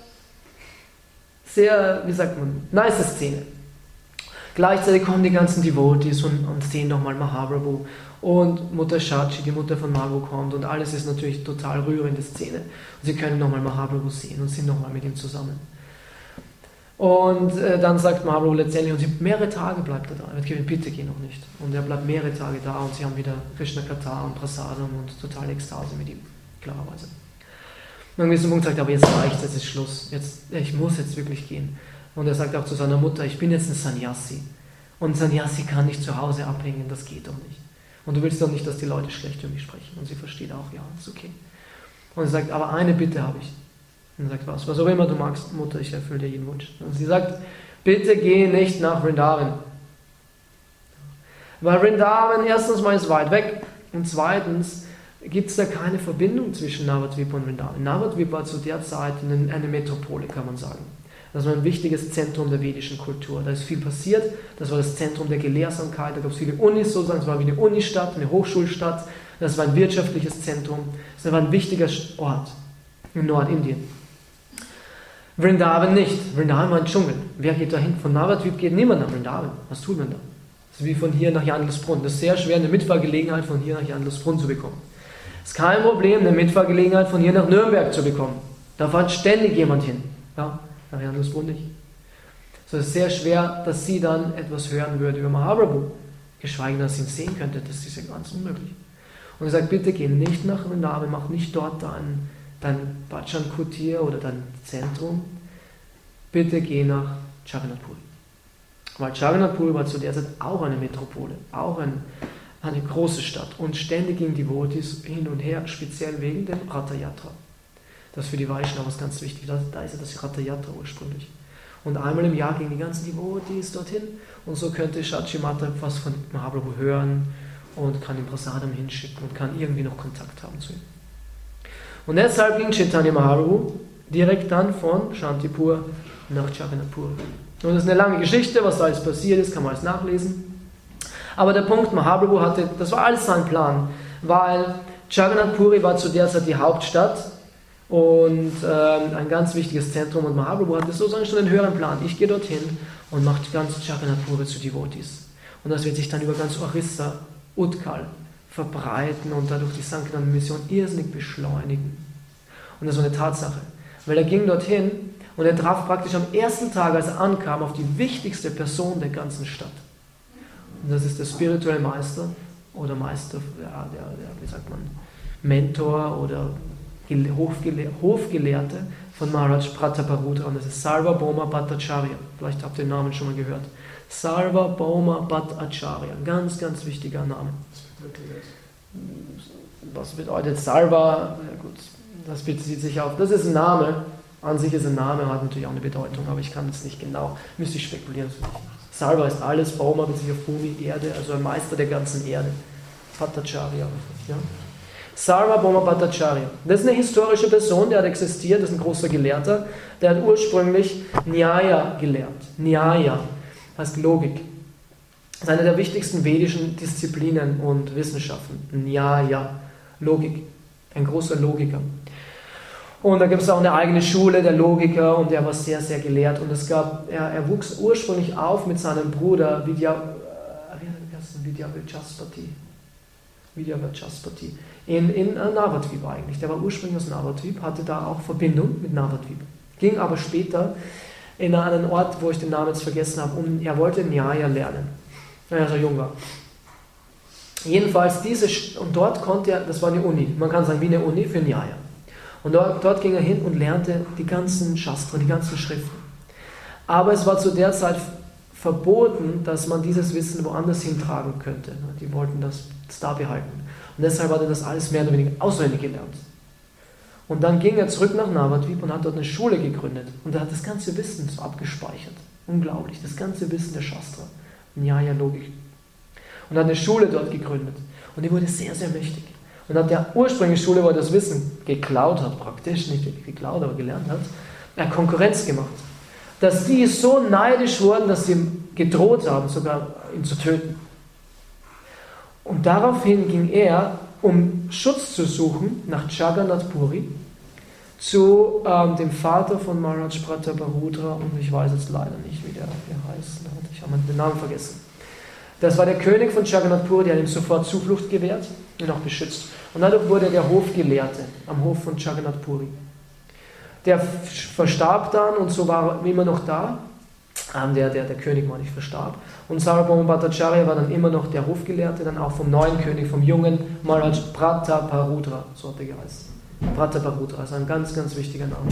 sehr, wie sagt man, nice Szene. Gleichzeitig kommen die ganzen Devotees und, und sehen nochmal Mahaprabhu und Mutter Shachi, die Mutter von Mahaprabhu kommt und alles ist natürlich total rührende Szene. Und sie können nochmal Mahaprabhu sehen und sind nochmal mit ihm zusammen. Und äh, dann sagt Mahaprabhu letztendlich, und sie, mehrere Tage bleibt er da. Er wird gesagt, bitte geh noch nicht. Und er bleibt mehrere Tage da und sie haben wieder Krishna Katha und Prasadam und totale Ekstase mit ihm, klarerweise. Und an diesem Punkt sagt er, aber jetzt reicht es, jetzt ist Schluss. Jetzt, ich muss jetzt wirklich gehen. Und er sagt auch zu seiner Mutter, ich bin jetzt ein Sannyasi. Und ein Sannyasi kann nicht zu Hause abhängen, das geht doch nicht. Und du willst doch nicht, dass die Leute schlecht über mich sprechen. Und sie versteht auch, ja, ist okay. Und er sagt, aber eine Bitte habe ich. Und er sagt, was? Was auch immer du magst, Mutter, ich erfülle dir jeden Wunsch. Und sie sagt, bitte geh nicht nach Vrindavan. Weil Vrindavan erstens mal ist weit weg und zweitens gibt es da keine Verbindung zwischen Navadvipa und Vrindavan. Navadvipa war zu der Zeit eine, eine Metropole, kann man sagen. Das war ein wichtiges Zentrum der vedischen Kultur. Da ist viel passiert, das war das Zentrum der Gelehrsamkeit, da gab es viele Unis sozusagen, es war wie eine Unistadt, eine Hochschulstadt, das war ein wirtschaftliches Zentrum, das war ein wichtiger Ort in Nordindien. Vrindavan nicht. Vrindavan war ein Dschungel. Wer geht dahin? Von Navadvip geht niemand nach Vrindavan. Was tut man da? Das ist wie von hier nach Jandelsbrunn. Das ist sehr schwer, eine Mitfahrgelegenheit von hier nach Jandelsbrunn zu bekommen. Es ist kein Problem, eine Mitfahrgelegenheit von hier nach Nürnberg zu bekommen. Da fährt ständig jemand hin. Ja, nach Jandelsbrunn nicht. So, es ist sehr schwer, dass sie dann etwas hören würde über Mahaprabhu. Geschweige denn, dass sie ihn sehen könnte. Das ist ja ganz unmöglich. Und er sagt, bitte geh nicht nach Vrindavan, mach nicht dort dein, dein Bhajan Kutir oder dein Zentrum. Bitte geh nach Jagannath Puri. Weil Jagannath Puri war zu der Zeit auch eine Metropole, auch ein, eine große Stadt. Und ständig gingen die Devotis hin und her, speziell wegen dem Ratha Yatra. Das ist für die Vaishnavas ganz wichtig. Da, da ist ja das Ratha Yatra ursprünglich. Und einmal im Jahr gingen die ganzen Devotis dorthin. Und so könnte Shachi Mata was von Mahaprabhu hören und kann ihm Prasadam hinschicken und kann irgendwie noch Kontakt haben zu ihm. Und deshalb ging Chaitanya Mahaprabhu direkt dann von Shantipur nach Jagannath Puri. Und das ist eine lange Geschichte, was da alles passiert ist, kann man alles nachlesen. Aber der Punkt, Mahaprabhu hatte, das war alles sein Plan, weil Jagannath Puri war zu der Zeit die Hauptstadt und ähm, ein ganz wichtiges Zentrum, und Mahaprabhu hatte sozusagen schon einen höheren Plan. Ich gehe dorthin und mache ganz Jagannath Puri zu Devotis. Und das wird sich dann über ganz Orissa, Utkal verbreiten und dadurch die Sankirtan-Mission irrsinnig beschleunigen. Und das war eine Tatsache, weil er ging dorthin und er traf praktisch am ersten Tag, als er ankam, auf die wichtigste Person der ganzen Stadt. Und das ist der spirituelle Meister oder Meister, ja, der, der, wie sagt man, Mentor oder Hofgelehr Hofgelehrte von Maharaj Prataparudra. Und das ist Sarvabhauma Bhattacharya. Vielleicht habt ihr den Namen schon mal gehört. Sarvabhauma Bhattacharya. Ganz, ganz wichtiger Name. Was bedeutet Sarva? Ja, gut, das bezieht sich auf. Das ist ein Name. An sich ist ein Name, hat natürlich auch eine Bedeutung, aber ich kann es nicht genau. Müsste ich spekulieren. Sarva ist alles. Bhauma bezieht sich auf Bhumi, Erde, also ein Meister der ganzen Erde. Bhattacharya. Ja? Sarvabhauma Bhattacharya. Das ist eine historische Person, der hat existiert, das ist ein großer Gelehrter, der hat ursprünglich Nyaya gelehrt. Nyaya heißt Logik. Das ist eine der wichtigsten vedischen Disziplinen und Wissenschaften. Nyaya, Logik. Ein großer Logiker. Und da gibt es auch eine eigene Schule der Logiker und der war sehr, sehr gelehrt. Und es gab, er, er wuchs ursprünglich auf mit seinem Bruder Vidya, äh, Vidya Vachaspati. Vidya Vachaspati. In, in Navadvip eigentlich. Der war ursprünglich aus Navadvip, hatte da auch Verbindung mit Navadvip. Ging aber später in einen Ort, wo ich den Namen jetzt vergessen habe, um, er wollte Nyaya lernen, als er jung war. Jedenfalls diese, und dort konnte er, das war eine Uni, man kann sagen wie eine Uni für Nyaya. Und dort, dort ging er hin und lernte die ganzen Shastra, die ganzen Schriften. Aber es war zu der Zeit verboten, dass man dieses Wissen woanders hintragen könnte. Die wollten das da behalten. Und deshalb hat er das alles mehr oder weniger auswendig gelernt. Und dann ging er zurück nach Navadvip und hat dort eine Schule gegründet. Und er hat das ganze Wissen so abgespeichert. Unglaublich, das ganze Wissen der Shastra. Nyaya Logik. Und hat eine Schule dort gegründet. Und die wurde sehr, sehr mächtig. Und hat der ursprüngliche Schule, wo er das Wissen geklaut hat, praktisch, nicht wirklich geklaut, aber gelernt hat, er hat Konkurrenz gemacht. Dass die so neidisch wurden, dass sie ihm gedroht haben, sogar ihn zu töten. Und daraufhin ging er, um Schutz zu suchen, nach Jagannath Puri, zu ähm, dem Vater von Maharaj Prataparudra, und ich weiß jetzt leider nicht, wie der heißt, ich habe den Namen vergessen. Das war der König von Jagannath Puri, der hat ihm sofort Zuflucht gewährt und auch beschützt. Und dadurch wurde er der Hofgelehrte am Hof von Jagannath Puri. Der verstarb dann und so war er immer noch da. Der, der, der König war nicht verstarb. Und Sarvabhauma Bhattacharya war dann immer noch der Hofgelehrte, dann auch vom neuen König, vom jungen Maharaj Prataparudra, so hat er geheißen. Prataparudra ist ein ganz, ganz wichtiger Name.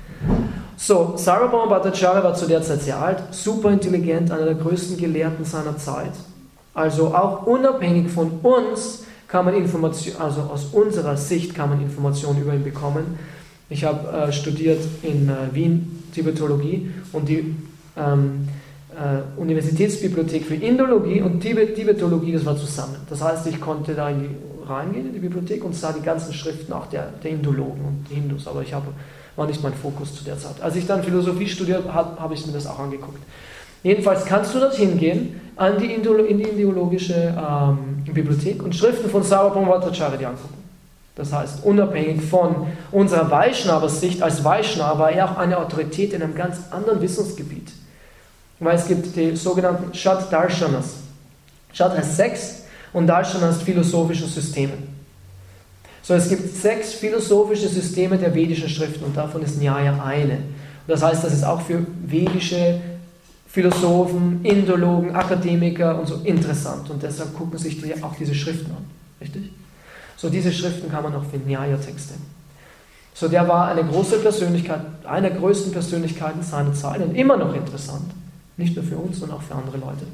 So, Sarvabhauma Bhattacharya war zu der Zeit sehr alt, super intelligent, einer der größten Gelehrten seiner Zeit. Also auch unabhängig von uns kann man Information, also aus unserer Sicht kann man Informationen über ihn bekommen. Ich habe äh, studiert in äh, Wien Tibetologie und die ähm, äh, Universitätsbibliothek für Indologie und Tibet, Tibetologie, das war zusammen. Das heißt, ich konnte da in die, reingehen in die Bibliothek und sah die ganzen Schriften auch der, der Indologen und die Hindus, aber ich habe, war nicht mein Fokus zu der Zeit. Als ich dann Philosophie studiert habe, habe ich mir das auch angeguckt. Jedenfalls kannst du dorthin gehen, an die Indolo- in die indologische ähm, Bibliothek und Schriften von Sarvabhauma Bhattacharya angucken. Das heißt, unabhängig von unserer Vaishnava-Sicht, als Vaishnava war er auch eine Autorität in einem ganz anderen Wissensgebiet. Weil es gibt die sogenannten Shat Darshanas. Shat heißt sechs und Darshan heißt philosophische Systeme. So, es gibt sechs philosophische Systeme der vedischen Schriften und davon ist Nyaya eine. Das heißt, das ist auch für vedische Philosophen, Indologen, Akademiker und so interessant und deshalb gucken sich die, auch diese Schriften an. Richtig? So, diese Schriften kann man auch für Nyaya-Texte. So, der war eine große Persönlichkeit, eine der größten Persönlichkeiten seiner Zeit und immer noch interessant. Nicht nur für uns, sondern auch für andere Leute.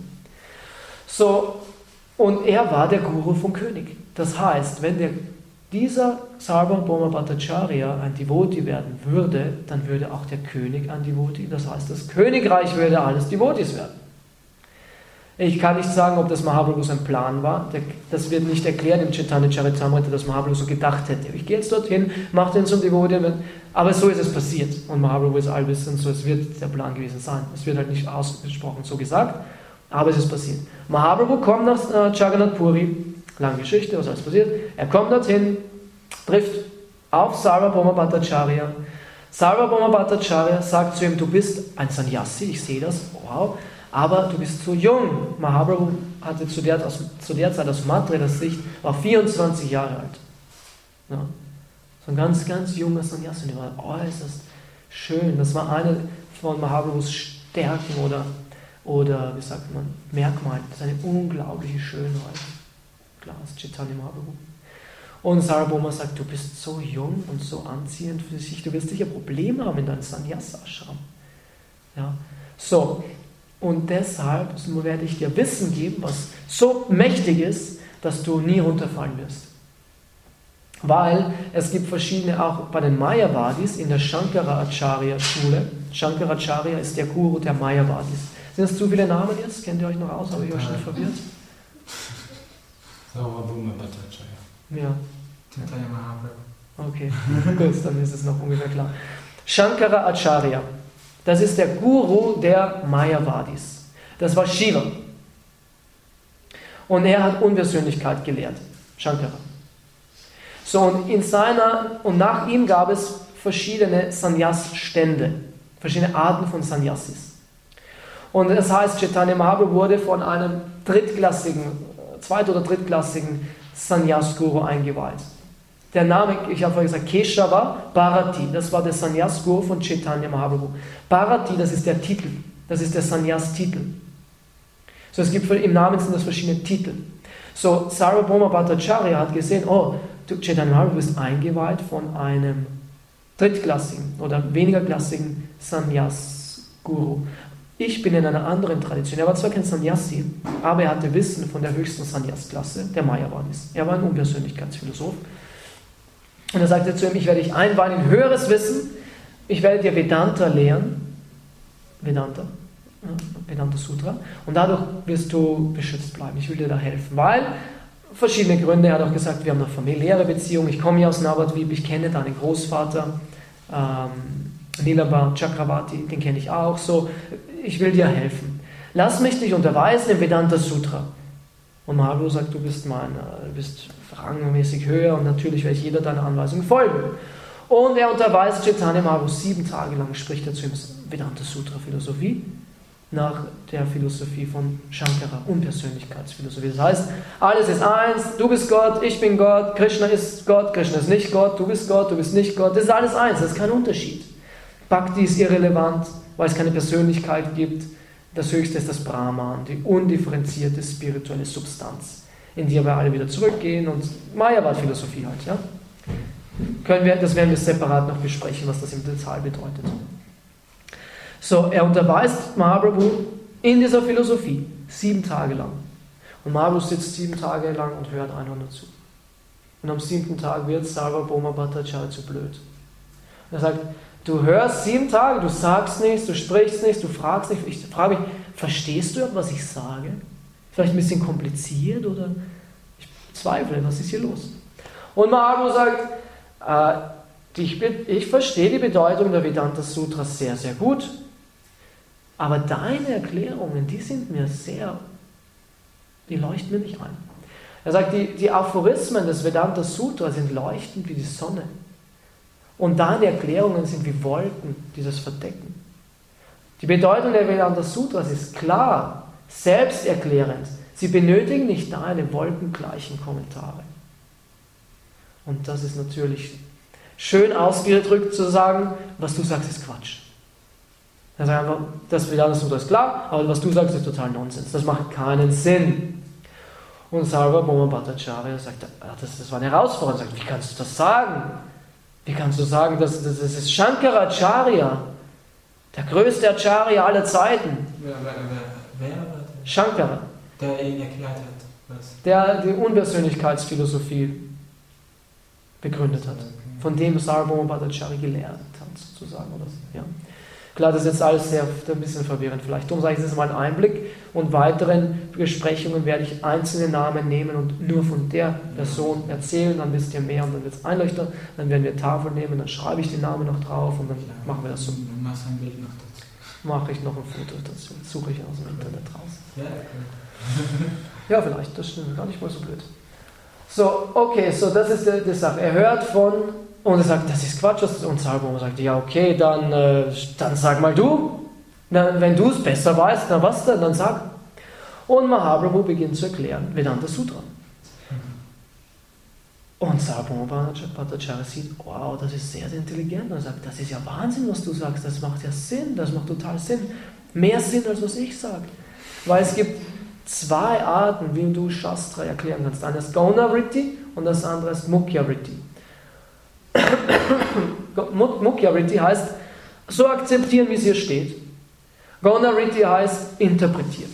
So, und er war der Guru vom König. Das heißt, wenn der, dieser Sarvabhauma Bhattacharya ein Devotee werden würde, dann würde auch der König ein Devotee. Das heißt, das Königreich würde alles Devotees werden. Ich kann nicht sagen, ob das Mahaprabhu sein Plan war. Das wird nicht erklärt im Chaitanya Charitamrita, dass Mahaprabhu so gedacht hätte. Ich gehe jetzt dorthin, mache den zum Devotee. Aber so ist es passiert. Und Mahaprabhu ist allwissend, so es wird der Plan gewesen sein. Es wird halt nicht ausgesprochen so gesagt, aber es ist passiert. Mahaprabhu kommt nach Jagannath Puri, lange Geschichte, was alles passiert. Er kommt dorthin, trifft auf Sarvabhauma Bhattacharya. Sarvabhauma Bhattacharya sagt zu ihm, du bist ein Sannyasi, ich sehe das, wow. Aber du bist zu jung. Mahaprabhu hatte zu der, aus, zu der Zeit aus Madhya's Sicht, war vierundzwanzig Jahre alt. Ja. So ein ganz, ganz junger Sannyasi, der war äußerst schön. Das war eine von Mahaprabhus Stärken oder, oder wie sagt man, Merkmale. Seine unglaubliche Schönheit. Klar, das ist Chaitanya Mahaprabhu. Und Sarvabhauma sagt, du bist so jung und so anziehend für sich, du wirst sicher Probleme haben in deinem Sannyasa-Ashram. Ja. So, und deshalb werde ich dir Wissen geben, was so mächtig ist, dass du nie runterfallen wirst. Weil es gibt verschiedene, auch bei den Mayavadis in der Shankara-Acharya-Schule. Shankara-Acharya ist der Guru der Mayavadis. Sind das zu viele Namen jetzt? Kennt ihr euch noch aus? Habe ich euch schon verwirrt? Sarvabhauma Bhattacharya. Ja. Chaitanya Mahaprabhu. Okay, gut, dann ist es noch ungefähr klar. Shankara-Acharya. Das ist der Guru der Mayavadis. Das war Shiva. Und er hat Unpersönlichkeit gelehrt. Shankara. So, und in seiner, und nach ihm gab es verschiedene Sannyas-Stände. Verschiedene Arten von Sannyasis. Und das heißt, Chaitanya Mahaprabhu wurde von einem drittklassigen, zweit- oder drittklassigen Sannyas-Guru eingeweiht. Der Name, ich habe vorhin gesagt, Keshava Bharati, das war der Sannyas-Guru von Chaitanya Mahaprabhu. Bharati, das ist der Titel, das ist der Sannyas-Titel. So, es gibt im Namen sind das verschiedene Titel. So, Sarvabhauma Bhattacharya hat gesehen, oh, du, Chaitanya Mahaprabhu ist eingeweiht von einem drittklassigen oder wenigerklassigen Sannyas-Guru. Ich bin in einer anderen Tradition. Er war zwar kein Sannyasi, aber er hatte Wissen von der höchsten Sannyas-Klasse, der Mayavadis. Er war ein Unpersönlichkeitsphilosoph. Und er sagte zu ihm, ich werde dich einweihen in höheres Wissen, ich werde dir Vedanta lehren, Vedanta, ja, Vedanta Sutra, und dadurch wirst du beschützt bleiben. Ich will dir da helfen, weil verschiedene Gründe. Er hat auch gesagt, wir haben eine familiäre Beziehung, ich komme ja aus Navadvip, ich kenne deinen Großvater, ähm, Nilabha Chakravarti, den kenne ich auch, so, ich will dir helfen. Lass mich dich unterweisen im Vedanta Sutra. Und Mahaprabhu sagt, du bist, mein, du bist rangmäßig höher und natürlich werde ich jeder deiner Anweisung folgen. Und er unterweist Chaitanya Mahaprabhu sieben Tage lang, spricht er zu ihm Vedanta Sutra Philosophie nach der Philosophie von Shankara, Unpersönlichkeitsphilosophie. Das heißt, alles ist eins, du bist Gott, ich bin Gott, Krishna ist Gott, Krishna ist nicht Gott, du bist Gott, du bist nicht Gott, das ist alles eins, das ist kein Unterschied. Bhakti ist irrelevant, weil es keine Persönlichkeit gibt. Das Höchste ist das Brahman, die undifferenzierte spirituelle Substanz, in die wir alle wieder zurückgehen und Mayavad-Philosophie halt. Ja? Können wir, das werden wir separat noch besprechen, was das im Detail bedeutet. So, er unterweist Mahaprabhu in dieser Philosophie, sieben Tage lang. Und Mahaprabhu sitzt sieben Tage lang und hört einander zu. Und am siebten Tag wird Sarvabhauma Bhattacharya zu blöd. Und er sagt, du hörst sieben Tage, du sagst nichts, du sprichst nichts, du fragst nichts. Ich frage mich, verstehst du, was ich sage? Vielleicht ein bisschen kompliziert oder ich zweifle, was ist hier los? Und Mahaprabhu sagt, äh, ich, ich verstehe die Bedeutung der Vedanta Sutras sehr, sehr gut, aber deine Erklärungen, die sind mir sehr, die leuchten mir nicht ein. Er sagt, die, die Aphorismen des Vedanta Sutra sind leuchtend wie die Sonne. Und deine Erklärungen sind wie Wolken, die das verdecken. Die Bedeutung der Vedanta Sutras ist klar, selbsterklärend. Sie benötigen nicht deine wolkengleichen Kommentare. Und das ist natürlich schön ausgedrückt zu sagen, was du sagst, ist Quatsch. Also einfach, das Vedanta Sutra ist klar, aber was du sagst, ist total Nonsens. Das macht keinen Sinn. Und Sarvabhauma Bhattacharya sagt, das, das war eine Herausforderung. Er sagt, wie kannst du das sagen? Wie kannst du sagen, dass das, das ist Shankaracharya, der größte Acharya aller Zeiten? Wer, wer, wer, wer war das? Shankara. Der ihn erklärt hat. Was? Der die Unpersönlichkeitsphilosophie begründet hat. Von dem Sarvabhauma Bhattacharya gelernt hat, sozusagen. Oder so. Ja. Klar, das ist jetzt alles sehr, ein bisschen verwirrend vielleicht. Darum sage ich jetzt mal einen Einblick und weiteren Besprechungen werde ich einzelne Namen nehmen und nur von der Person erzählen, dann wisst ihr mehr und dann wird es einleuchten, dann werden wir eine Tafel nehmen, dann schreibe ich den Namen noch drauf und dann machen wir das so. Du machst ein Bild noch dazu. Mache ich noch ein Foto dazu, suche ich aus dem Internet raus. Ja, ja, vielleicht, das stimmt, gar nicht mal so blöd. So, okay, so das ist die, die Sache. Er hört von... Und er sagt, das ist Quatsch. Und Sarvabhauma sagt, ja okay, dann, äh, dann sag mal du. Na, wenn du es besser weißt, na was denn, dann sag. Und Mahaprabhu beginnt zu erklären, Vedanta Sutra. Und Sarvabhauma Bhattacharya sieht, wow, das ist sehr, sehr intelligent. Und er sagt, das ist ja Wahnsinn, was du sagst, das macht ja Sinn, das macht total Sinn. Mehr Sinn, als was ich sage. Weil es gibt zwei Arten, wie du Shastra erklären kannst. Das eine ist Gauna Vritti und das andere ist Mukhya Vritti. Mukhya Vritti heißt, so akzeptieren, wie es hier steht. Gauna Vritti heißt, interpretieren.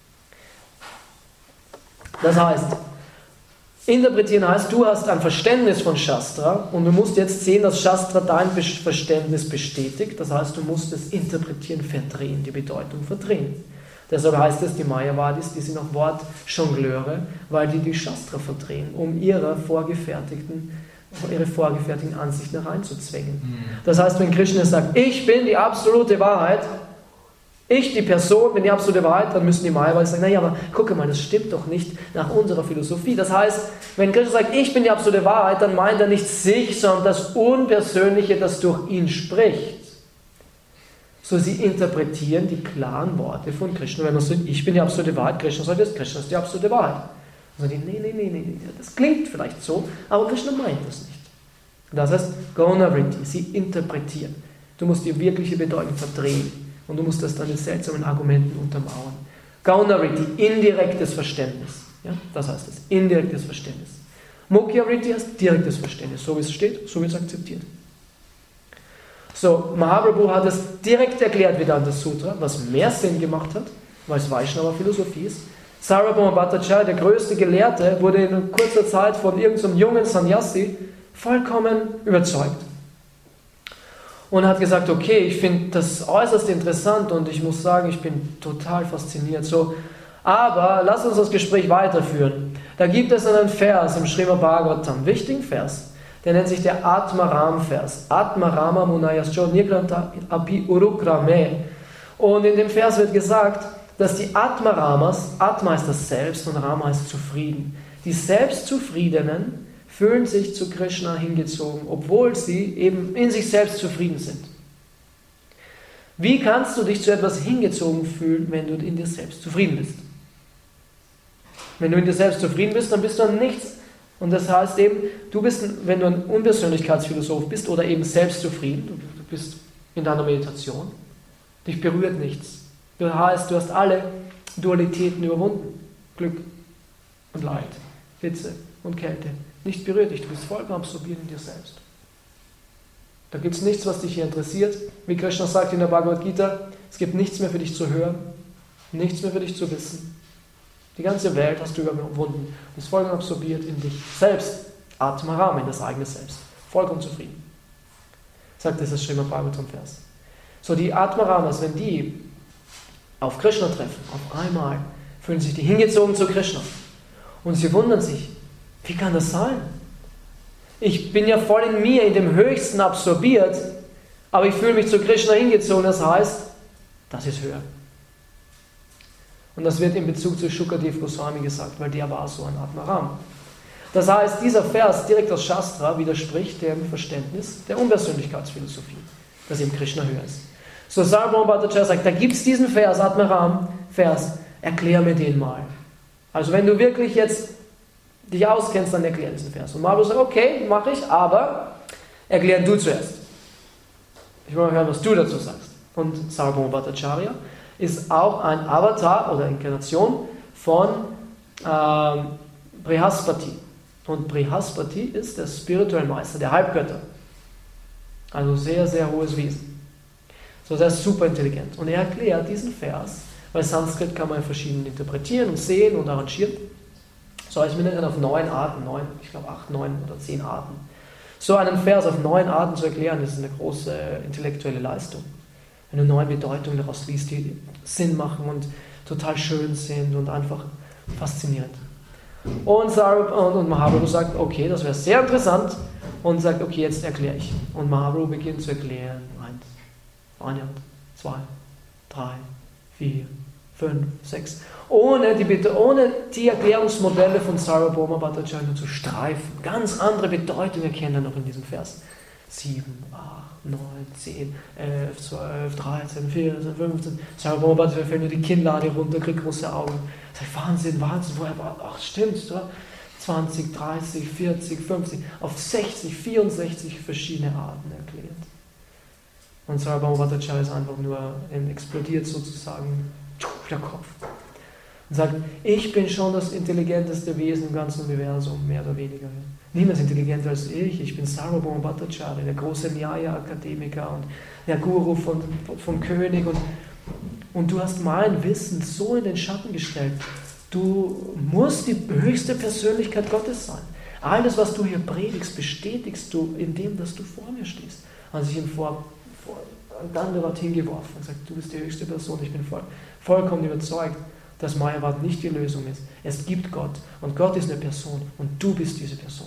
Das heißt, interpretieren heißt, du hast ein Verständnis von Shastra und du musst jetzt sehen, dass Shastra dein Verständnis bestätigt. Das heißt, du musst es interpretieren, verdrehen, die Bedeutung verdrehen. Deshalb heißt es, die Mayavadis, die sind auch Wortjongleure, weil die die Shastra verdrehen, um ihre vorgefertigten ihre vorgefertigten Ansichten hereinzuzwängen. Das heißt, wenn Krishna sagt, ich bin die absolute Wahrheit, ich, die Person, bin die absolute Wahrheit, dann müssen die Mayavadis sagen, naja, aber guck mal, das stimmt doch nicht nach unserer Philosophie. Das heißt, wenn Krishna sagt, ich bin die absolute Wahrheit, dann meint er nicht sich, sondern das Unpersönliche, das durch ihn spricht. So, sie interpretieren die klaren Worte von Krishna. Wenn man sagt, ich bin die absolute Wahrheit, Krishna sagt, das Krishna ist die absolute Wahrheit. Also die, nee, nee, nee, nee, das klingt vielleicht so, aber Krishna meint das nicht. Das heißt, Gauna Vritti, sie interpretieren. Du musst die wirkliche Bedeutung verdrehen und du musst das dann mit seltsamen Argumenten untermauern. Gauna Vritti, indirektes Verständnis. Ja, das heißt es, indirektes Verständnis. Mukhya Vritti heißt direktes Verständnis, so wie es steht, so wie es akzeptiert. So, Mahaprabhu hat es direkt erklärt, Vedanta Sutra, was mehr Sinn gemacht hat, weil es Vaishnava-Philosophie ist. Sarvabhauma Bhattacharya, der größte Gelehrte, wurde in kurzer Zeit von irgendeinem jungen Sannyasi vollkommen überzeugt. Und hat gesagt, okay, ich finde das äußerst interessant und ich muss sagen, ich bin total fasziniert. So, aber lass uns das Gespräch weiterführen. Da gibt es einen Vers im Srimad Bhagavatam, einen wichtigen Vers, der nennt sich der Atmaram-Vers. Atmarama Munayascho Nigranta Api Urukrame. Und in dem Vers wird gesagt, dass die Atmaramas, Atma ist das Selbst und Rama ist zufrieden. Die Selbstzufriedenen fühlen sich zu Krishna hingezogen, obwohl sie eben in sich selbst zufrieden sind. Wie kannst du dich zu etwas hingezogen fühlen, wenn du in dir selbst zufrieden bist? Wenn du in dir selbst zufrieden bist, dann bist du an nichts. Und das heißt eben, du bist, wenn du ein Unpersönlichkeitsphilosoph bist oder eben selbstzufrieden, du bist in deiner Meditation, dich berührt nichts. Das heißt, du hast alle Dualitäten überwunden. Glück und Leid, Hitze und Kälte. Nichts berührt dich, du bist vollkommen absorbiert in dir selbst. Da gibt es nichts, was dich hier interessiert. Wie Krishna sagt in der Bhagavad Gita, es gibt nichts mehr für dich zu hören, nichts mehr für dich zu wissen. Die ganze Welt hast du überwunden. Du bist vollkommen absorbiert in dich selbst. Atmaram, in das eigene Selbst. Vollkommen zufrieden. Sagt dieses Srimad Bhagavatam Vers. So, die Atmaramas, wenn die auf Krishna treffen, auf einmal fühlen sich die hingezogen zu Krishna. Und sie wundern sich, wie kann das sein? Ich bin ja voll in mir, in dem Höchsten absorbiert, aber ich fühle mich zu Krishna hingezogen, das heißt, das ist höher. Und das wird in Bezug zu Shukadev Goswami gesagt, weil der war so ein Atmaram. Das heißt, dieser Vers direkt aus Shastra widerspricht dem Verständnis der Unpersönlichkeitsphilosophie, dass eben Krishna höher ist. So Sarvabhauma Bhattacharya sagt, da gibt es diesen Vers, Atmaram, Vers, erklär mir den mal. Also wenn du wirklich jetzt dich auskennst, dann erklär diesen Vers. Und Mahabharata sagt, okay, mache ich, aber erklär du zuerst. Ich will mal hören, was du dazu sagst. Und Sarvabhauma Bhattacharya ist auch ein Avatar oder Inkarnation von ähm, Brihaspati. Und Brihaspati ist der spirituelle Meister der Halbgötter. Also sehr, sehr hohes Wesen. So, der ist super intelligent. Und er erklärt diesen Vers, weil Sanskrit kann man verschieden interpretieren und sehen und arrangieren. So, ich bin dann auf neun Arten, neun, ich glaube acht, neun oder zehn Arten. So einen Vers auf neun Arten zu erklären, ist eine große intellektuelle Leistung. Wenn du neun Bedeutungen daraus liest, die Sinn machen und total schön sind und einfach faszinierend. Und, Sarab, und Mahabharata sagt, okay, das wäre sehr interessant, und sagt, okay, jetzt erkläre ich. Und Mahabharata beginnt zu erklären. Eins, eine, zwei, drei, vier, fünf, sechs. Ohne die, ohne die Erklärungsmodelle von Sarvabhauma Bhattacharya zu streifen. Ganz andere Bedeutungen erkennen wir noch in diesem Vers. sieben, acht, neun, zehn, elf, zwölf, dreizehn, vierzehn, fünfzehn. Sarvabhauma Bhattacharya fällt nur die Kinnlade runter, kriegt große Augen. Sagt, Wahnsinn, Wahnsinn, woher war, ach stimmt, so. zwanzig, dreißig, vierzig, fünfzig, auf sechzig, vierundsechzig verschiedene Arten erklärt. Und Sarvabhauma Bhattacharya ist einfach nur explodiert sozusagen der Kopf. Und sagt, ich bin schon das intelligenteste Wesen im ganzen Universum, mehr oder weniger. Niemand ist intelligenter als ich. Ich bin Sarvabhauma Bhattacharya, der große Nyaya-Akademiker und der Guru von, vom König. Und, und du hast mein Wissen so in den Schatten gestellt. Du musst die höchste Persönlichkeit Gottes sein. Alles, was du hier predigst, bestätigst du, indem dass du vor mir stehst. Und sich ihm vor, vor Dandavat hingeworfen und sagt, du bist die höchste Person. Ich bin voll, vollkommen überzeugt, dass Mayavad nicht die Lösung ist. Es gibt Gott und Gott ist eine Person und du bist diese Person.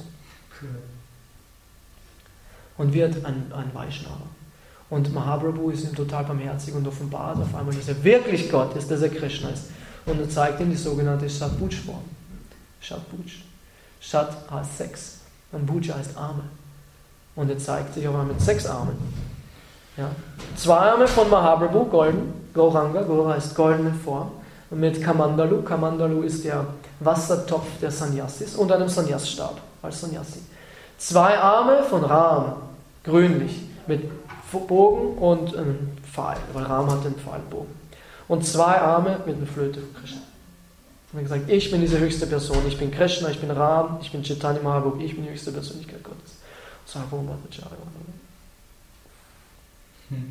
Und wird ein, ein Vaishnava. Und Mahaprabhu ist ihm total barmherzig und offenbart auf einmal, dass er wirklich Gott ist, dass er Krishna ist. Und er zeigt ihm die sogenannte Shat-Bhuj-Form. Shat-Bhuj. Shat heißt sechs und Bhuj heißt Arme. Und er zeigt sich auf einmal mit sechs Armen. Ja. Zwei Arme von Mahaprabhu, golden, Gauranga, Gaura heißt goldene Form. Und mit Kamandalu, Kamandalu ist der Wassertopf der Sannyasis und einem Sannyas-Stab als Sannyasi. Zwei Arme von Ram, grünlich, mit Bogen und einem Pfeil, weil Ram hat den Pfeilbogen. Und zwei Arme mit einer Flöte von Krishna. Und er hat gesagt, ich bin diese höchste Person, ich bin Krishna, ich bin Ram, ich bin Chaitanya Mahaprabhu, ich bin die höchste Persönlichkeit Gottes. Sarvabhauma Bhattacharya. Hm.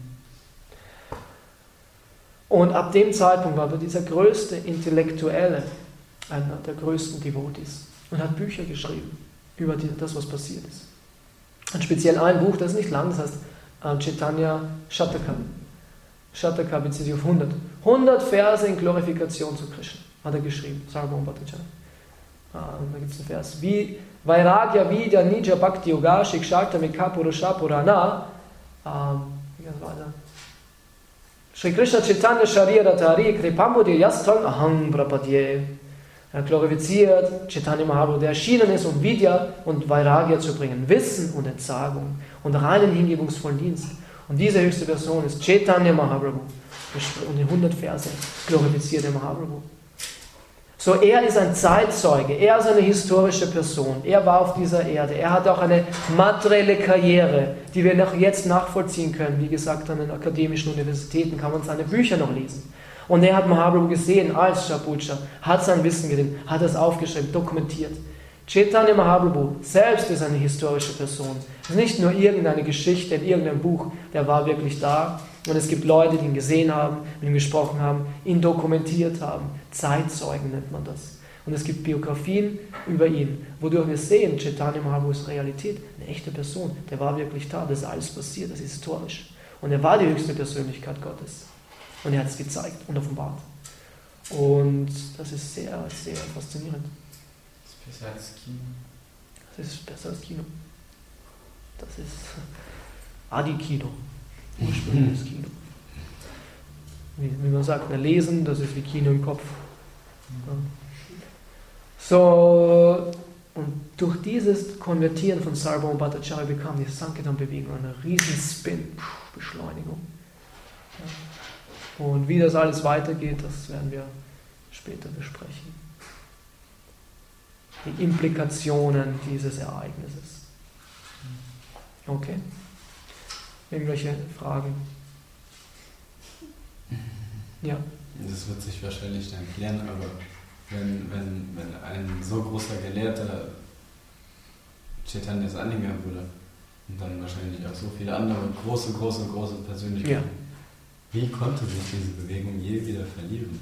Und ab dem Zeitpunkt war er dieser größte Intellektuelle, einer der größten Devotees, und hat Bücher geschrieben über die, das, was passiert ist. Und speziell ein Buch, das ist nicht lang, das heißt uh, Chaitanya Shataka. Shataka bezieht sich auf hundert. hundert Verse in Glorifikation zu Krishna, hat er geschrieben, Sarvabhauma Bhattacharya. Ah, und da gibt es einen Vers, wie Vairagya Vidya Nija Bhakti Yoga Shiksharta Mika Purusha Purana. Ähm, wie geht's weiter? Shri Krishna Chaitanya Shariratari Kripamudi Yastal Aham Prapadye. Er glorifiziert Chaitanya Mahaprabhu, der erschienen ist, um Vidya und Vairagya zu bringen, Wissen und Entsagung und reinen hingebungsvollen Dienst. Und diese höchste Person ist Chaitanya Mahaprabhu. Und in hundert Verse glorifiziert er Mahaprabhu. So, er ist ein Zeitzeuge, er ist eine historische Person, er war auf dieser Erde, er hat auch eine materielle Karriere, die wir noch jetzt nachvollziehen können. Wie gesagt, an den akademischen Universitäten kann man seine Bücher noch lesen. Und er hat Mahaprabhu gesehen als Shabbuja, hat sein Wissen gegeben, hat es aufgeschrieben, dokumentiert. Chaitanya Mahaprabhu selbst ist eine historische Person. Es ist nicht nur irgendeine Geschichte in irgendeinem Buch, der war wirklich da. Und es gibt Leute, die ihn gesehen haben, mit ihm gesprochen haben, ihn dokumentiert haben. Zeitzeugen nennt man das. Und es gibt Biografien über ihn, wodurch wir sehen, Chaitanya Mahaprabhu ist Realität, eine echte Person. Der war wirklich da, das ist alles passiert, das ist historisch. Und er war die höchste Persönlichkeit Gottes. Und er hat es gezeigt und offenbart. Und das ist sehr, sehr faszinierend. Das ist besser als Kino. Das ist besser als Kino. Das ist Adi-Kino. Ursprüngliches Kino. Wie, wie man sagt, na, lesen, das ist wie Kino im Kopf. Ja. So, und durch dieses Konvertieren von Sarvabhauma Bhattacharya bekam die Sankirtan-Bewegung eine riesen Spin, Beschleunigung. Ja. Und wie das alles weitergeht, das werden wir später besprechen. die Implikationen dieses Ereignisses. Okay? Irgendwelche Fragen? Ja. Das wird sich wahrscheinlich dann klären, aber wenn, wenn, wenn ein so großer Gelehrter Chaitanyas Anhänger wurde und dann wahrscheinlich auch so viele andere große, große, große Persönlichkeiten, ja. Wie konnte sich diese Bewegung je wieder verlieren?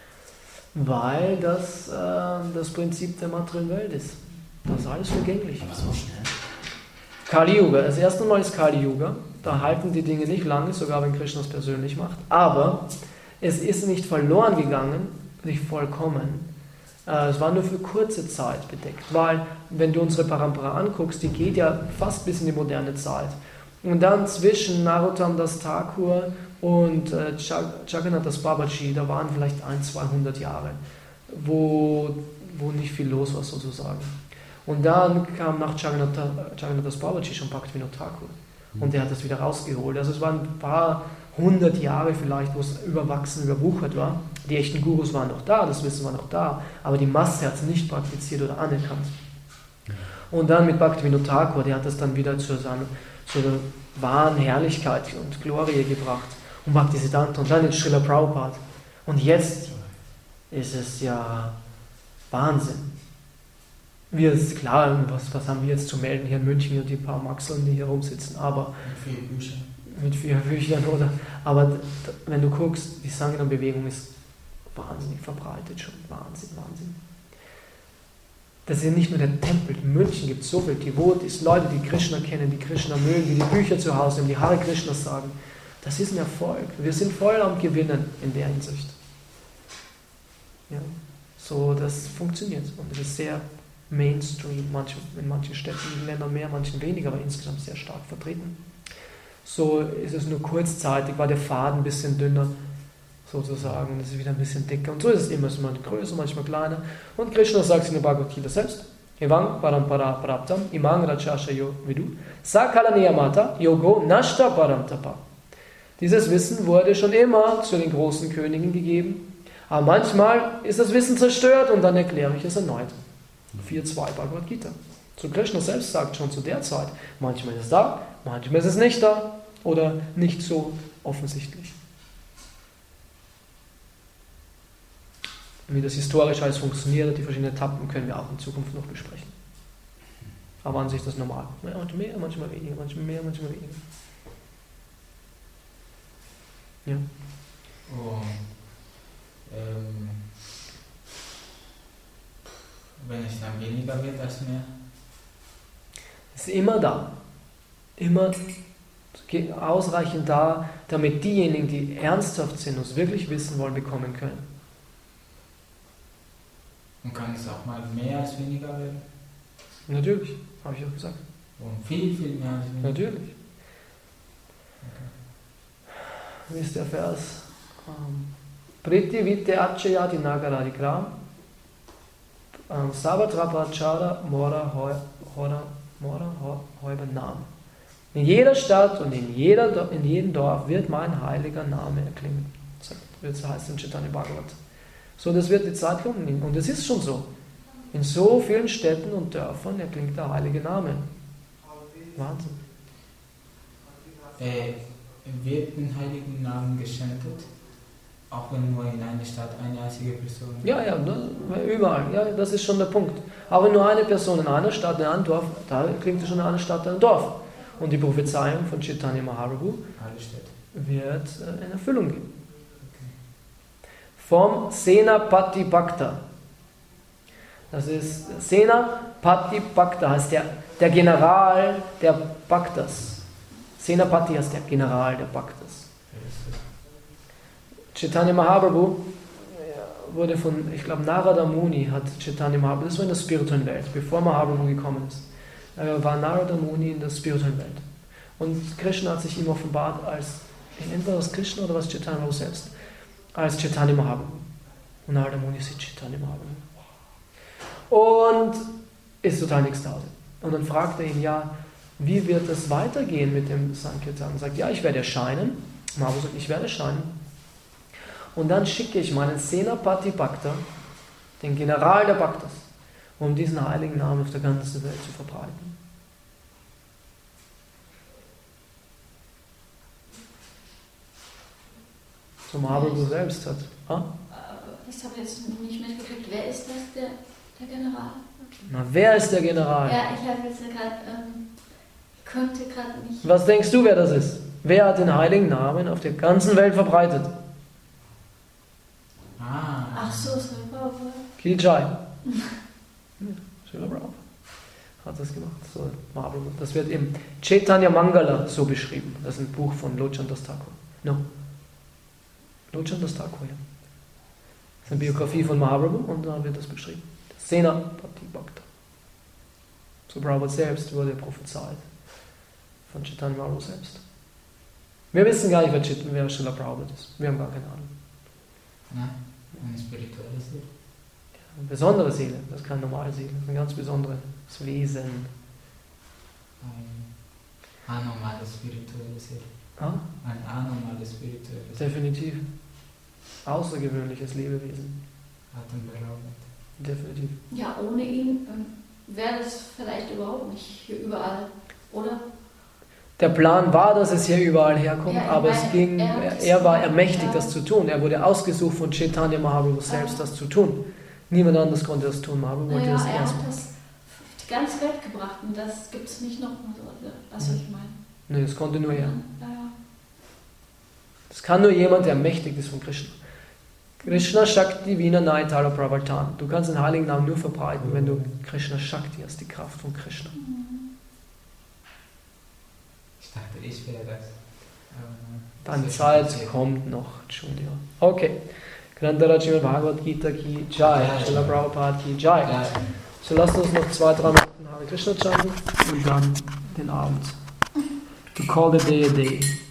Weil das äh, das Prinzip der materiellen Welt ist. Das ist alles vergänglich. Aber so schnell. Kali Yuga. Das erste Mal ist Kali Yuga. Da halten die Dinge nicht lange, sogar wenn Krishna es persönlich macht. Aber es ist nicht verloren gegangen, nicht vollkommen. Äh, es war nur für kurze Zeit bedeckt. Weil, wenn du unsere Parampara anguckst, die geht ja fast bis in die moderne Zeit. Und dann zwischen Narottam Das Thakur und äh, Jagannath Das Babaji, da waren vielleicht ein, zweihundert Jahre, wo, wo nicht viel los war sozusagen. Und dann kam nach Jagannath, Jagannath Das Babaji schon Bhaktivinoda Thakur. Und der hat das wieder rausgeholt. Also es waren ein paar hundert Jahre vielleicht, wo es überwachsen, überwuchert war. Die echten Gurus waren noch da, das Wissen war noch da, aber die Masse hat es nicht praktiziert oder anerkannt. Und dann mit Bhaktivinoda Thakur, der hat das dann wieder zu seiner, zu der wahren Herrlichkeit und Glorie gebracht. Und Bhaktisiddhanta und dann in Srila Prabhupada. Und jetzt ist es ja Wahnsinn. Wir ist klar, was, was haben wir jetzt zu melden hier in München und die paar Maxeln, die hier rumsitzen, aber mit vier Büchern. Mit vier Büchern, oder? Aber wenn du guckst, die Sangha-Bewegung ist wahnsinnig verbreitet schon. Wahnsinn, Wahnsinn. Das ist ja nicht nur der Tempel. In München gibt es so viele Devotis, Leute, die Krishna kennen, die Krishna mögen, die die Bücher zu Hause haben, die Hare Krishna sagen. Das ist ein Erfolg. Wir sind voll am Gewinnen in der Hinsicht. Ja, so, das funktioniert. Und das ist sehr Mainstream, manche, in manchen Städten, Ländern mehr, manchen weniger, aber insgesamt sehr stark vertreten. So ist es nur kurzzeitig, war der Faden ein bisschen dünner, sozusagen, und es ist wieder ein bisschen dicker. Und so ist es immer, es ist manchmal größer, manchmal kleiner. Und Krishna sagt es in der Bhagavad Gita selbst, Evang parampara praptam imang rachasha yo vidu sakala niyamata yogo nashta paramtapa. Dieses Wissen wurde schon immer zu den großen Königen gegeben, aber manchmal ist das Wissen zerstört und dann erkläre ich es erneut. vier Punkt zwei Bhagavad Gita. So Krishna selbst sagt schon zu der Zeit, manchmal ist es da, manchmal ist es nicht da oder nicht so offensichtlich. Wie das historisch alles funktioniert, die verschiedenen Etappen können wir auch in Zukunft noch besprechen. Aber an sich ist das normal. Manchmal mehr, manchmal weniger, manchmal mehr, manchmal weniger. Ja. Oh. Ähm. Wenn es dann weniger wird als mehr? Es ist immer da. Immer ausreichend da, damit diejenigen, die ernsthaft sind und es wirklich wissen wollen, bekommen können. Und kann es auch mal mehr als weniger werden? Natürlich, habe ich auch gesagt. Und viel, viel mehr als weniger? Natürlich. Okay. Wie ist der Vers? Priti Vitte Achyayati Nagaradigram Savatrapachara Mora Hora Mora Heubenam. In jeder Stadt und in, jeder, in jedem Dorf wird mein heiliger Name erklingen. Das heißt in Chaitanya Bhagavat. So, das wird die Zeit kommen. Und es ist schon so. In so vielen Städten und Dörfern erklingt der heilige Name. Wahnsinn. Äh, wird den heiligen Namen geschändet? Auch wenn nur in einer Stadt eine einzige Person? Ja, ja, überall. Ja, das ist schon der Punkt. Aber wenn nur eine Person in einer Stadt, in einem Dorf, da klingt es schon in einer Stadt, in einem Dorf. Und die Prophezeiung von Chaitanya Mahaprabhu wird in Erfüllung gehen. Okay. Vom Senapati Bhakta. Das ist Senapati Bhakta, heißt der, der General der Bhaktas. Senapati heißt der General der Bhaktas. Chaitanya Mahaprabhu wurde von, ich glaube, Narada Muni hat Chaitanya Mahaprabhu, das war in der spirituellen Welt, bevor Mahaprabhu gekommen ist, war Narada Muni in der spirituellen Welt. Und Krishna hat sich ihm offenbart als, entweder als Krishna oder als Chaitanya Mahaprabhu selbst, als Chaitanya Mahaprabhu. Und Narada Muni sieht Chaitanya Mahaprabhu. Und ist total nichts da. Und dann fragt er ihn, ja, wie wird es weitergehen mit dem Sankirtan? Er sagt, ja, ich werde erscheinen. Mahaprabhu sagt, ich werde erscheinen. Und dann schicke ich meinen Senapati Bhakta, den General der Bhaktas, um diesen heiligen Namen auf der ganzen Welt zu verbreiten. So Mahaprabhu selbst hat. Ah? Das habe ich jetzt nicht mitgekriegt. Wer ist das, der, der General? Na, wer ist der General? Ja, ich habe jetzt gerade, ähm, konnte gerade nicht. Was denkst du, wer das ist? Wer hat den heiligen Namen auf der ganzen Welt verbreitet? Ah. Ach so, so Prabhupada. Ki Jai. Srila Prabhupada hat das gemacht. So, Mahaprabhu. Das wird im Chaitanya Mangala so beschrieben. Das ist ein Buch von Lochan Das Thakur. No. Lochan Das Thakur, ja. Das ist eine Biografie von Mahaprabhu und da wird das beschrieben. Sena Pati Bhakta. So Prabhupada selbst wurde prophezeit. Von Chaitanya Mahaprabhu selbst. Wir wissen gar nicht, wer, Chit- wer Srila Prabhupada ist. Wir haben gar keine Ahnung. Nein, eine spirituelle Seele. Eine besondere Seele, das ist keine normale Seele, das ist ein ganz besonderes Wesen. Eine anormale spirituelle Seele. Ah? Eine anormale spirituelle Seele. Definitiv. Außergewöhnliches Lebewesen. Atemberaubend. Definitiv. Ja, ohne ihn ähm, wäre das vielleicht überhaupt nicht hier überall, oder? Der Plan war, dass es hier überall herkommt, Ja, ich aber meine, es ging, er hat er, es er war gemacht, ermächtigt, ja. das zu tun. Er wurde ausgesucht von Chaitanya Mahaprabhu selbst, Ah. das zu tun. Niemand anders konnte das tun. Mahaprabhu wollte Naja, das er erst hat machen. das auf die ganze Welt gebracht und das gibt es nicht nochmal so. Was Mhm. ich meine. Nee, das konnte nur er. Ja, ja. Das kann nur jemand, der ermächtigt ist von Krishna. Krishna Shakti Vina Naitara Pravartan. Du kannst den heiligen Namen nur verbreiten, wenn du Krishna Shakti hast, die Kraft von Krishna. Ich dachte, ich wäre das. Aber nein. Deine Das ist Zeit passiert. kommt noch, Junior. Okay. Grantara Srimad Bhagavad Gita ki Jai, Jai. Srila Prabhupada ki Jai. Ja, So lasst uns noch zwei, drei Minuten Hare Krishna chanten und dann den Abend. To call the day a day.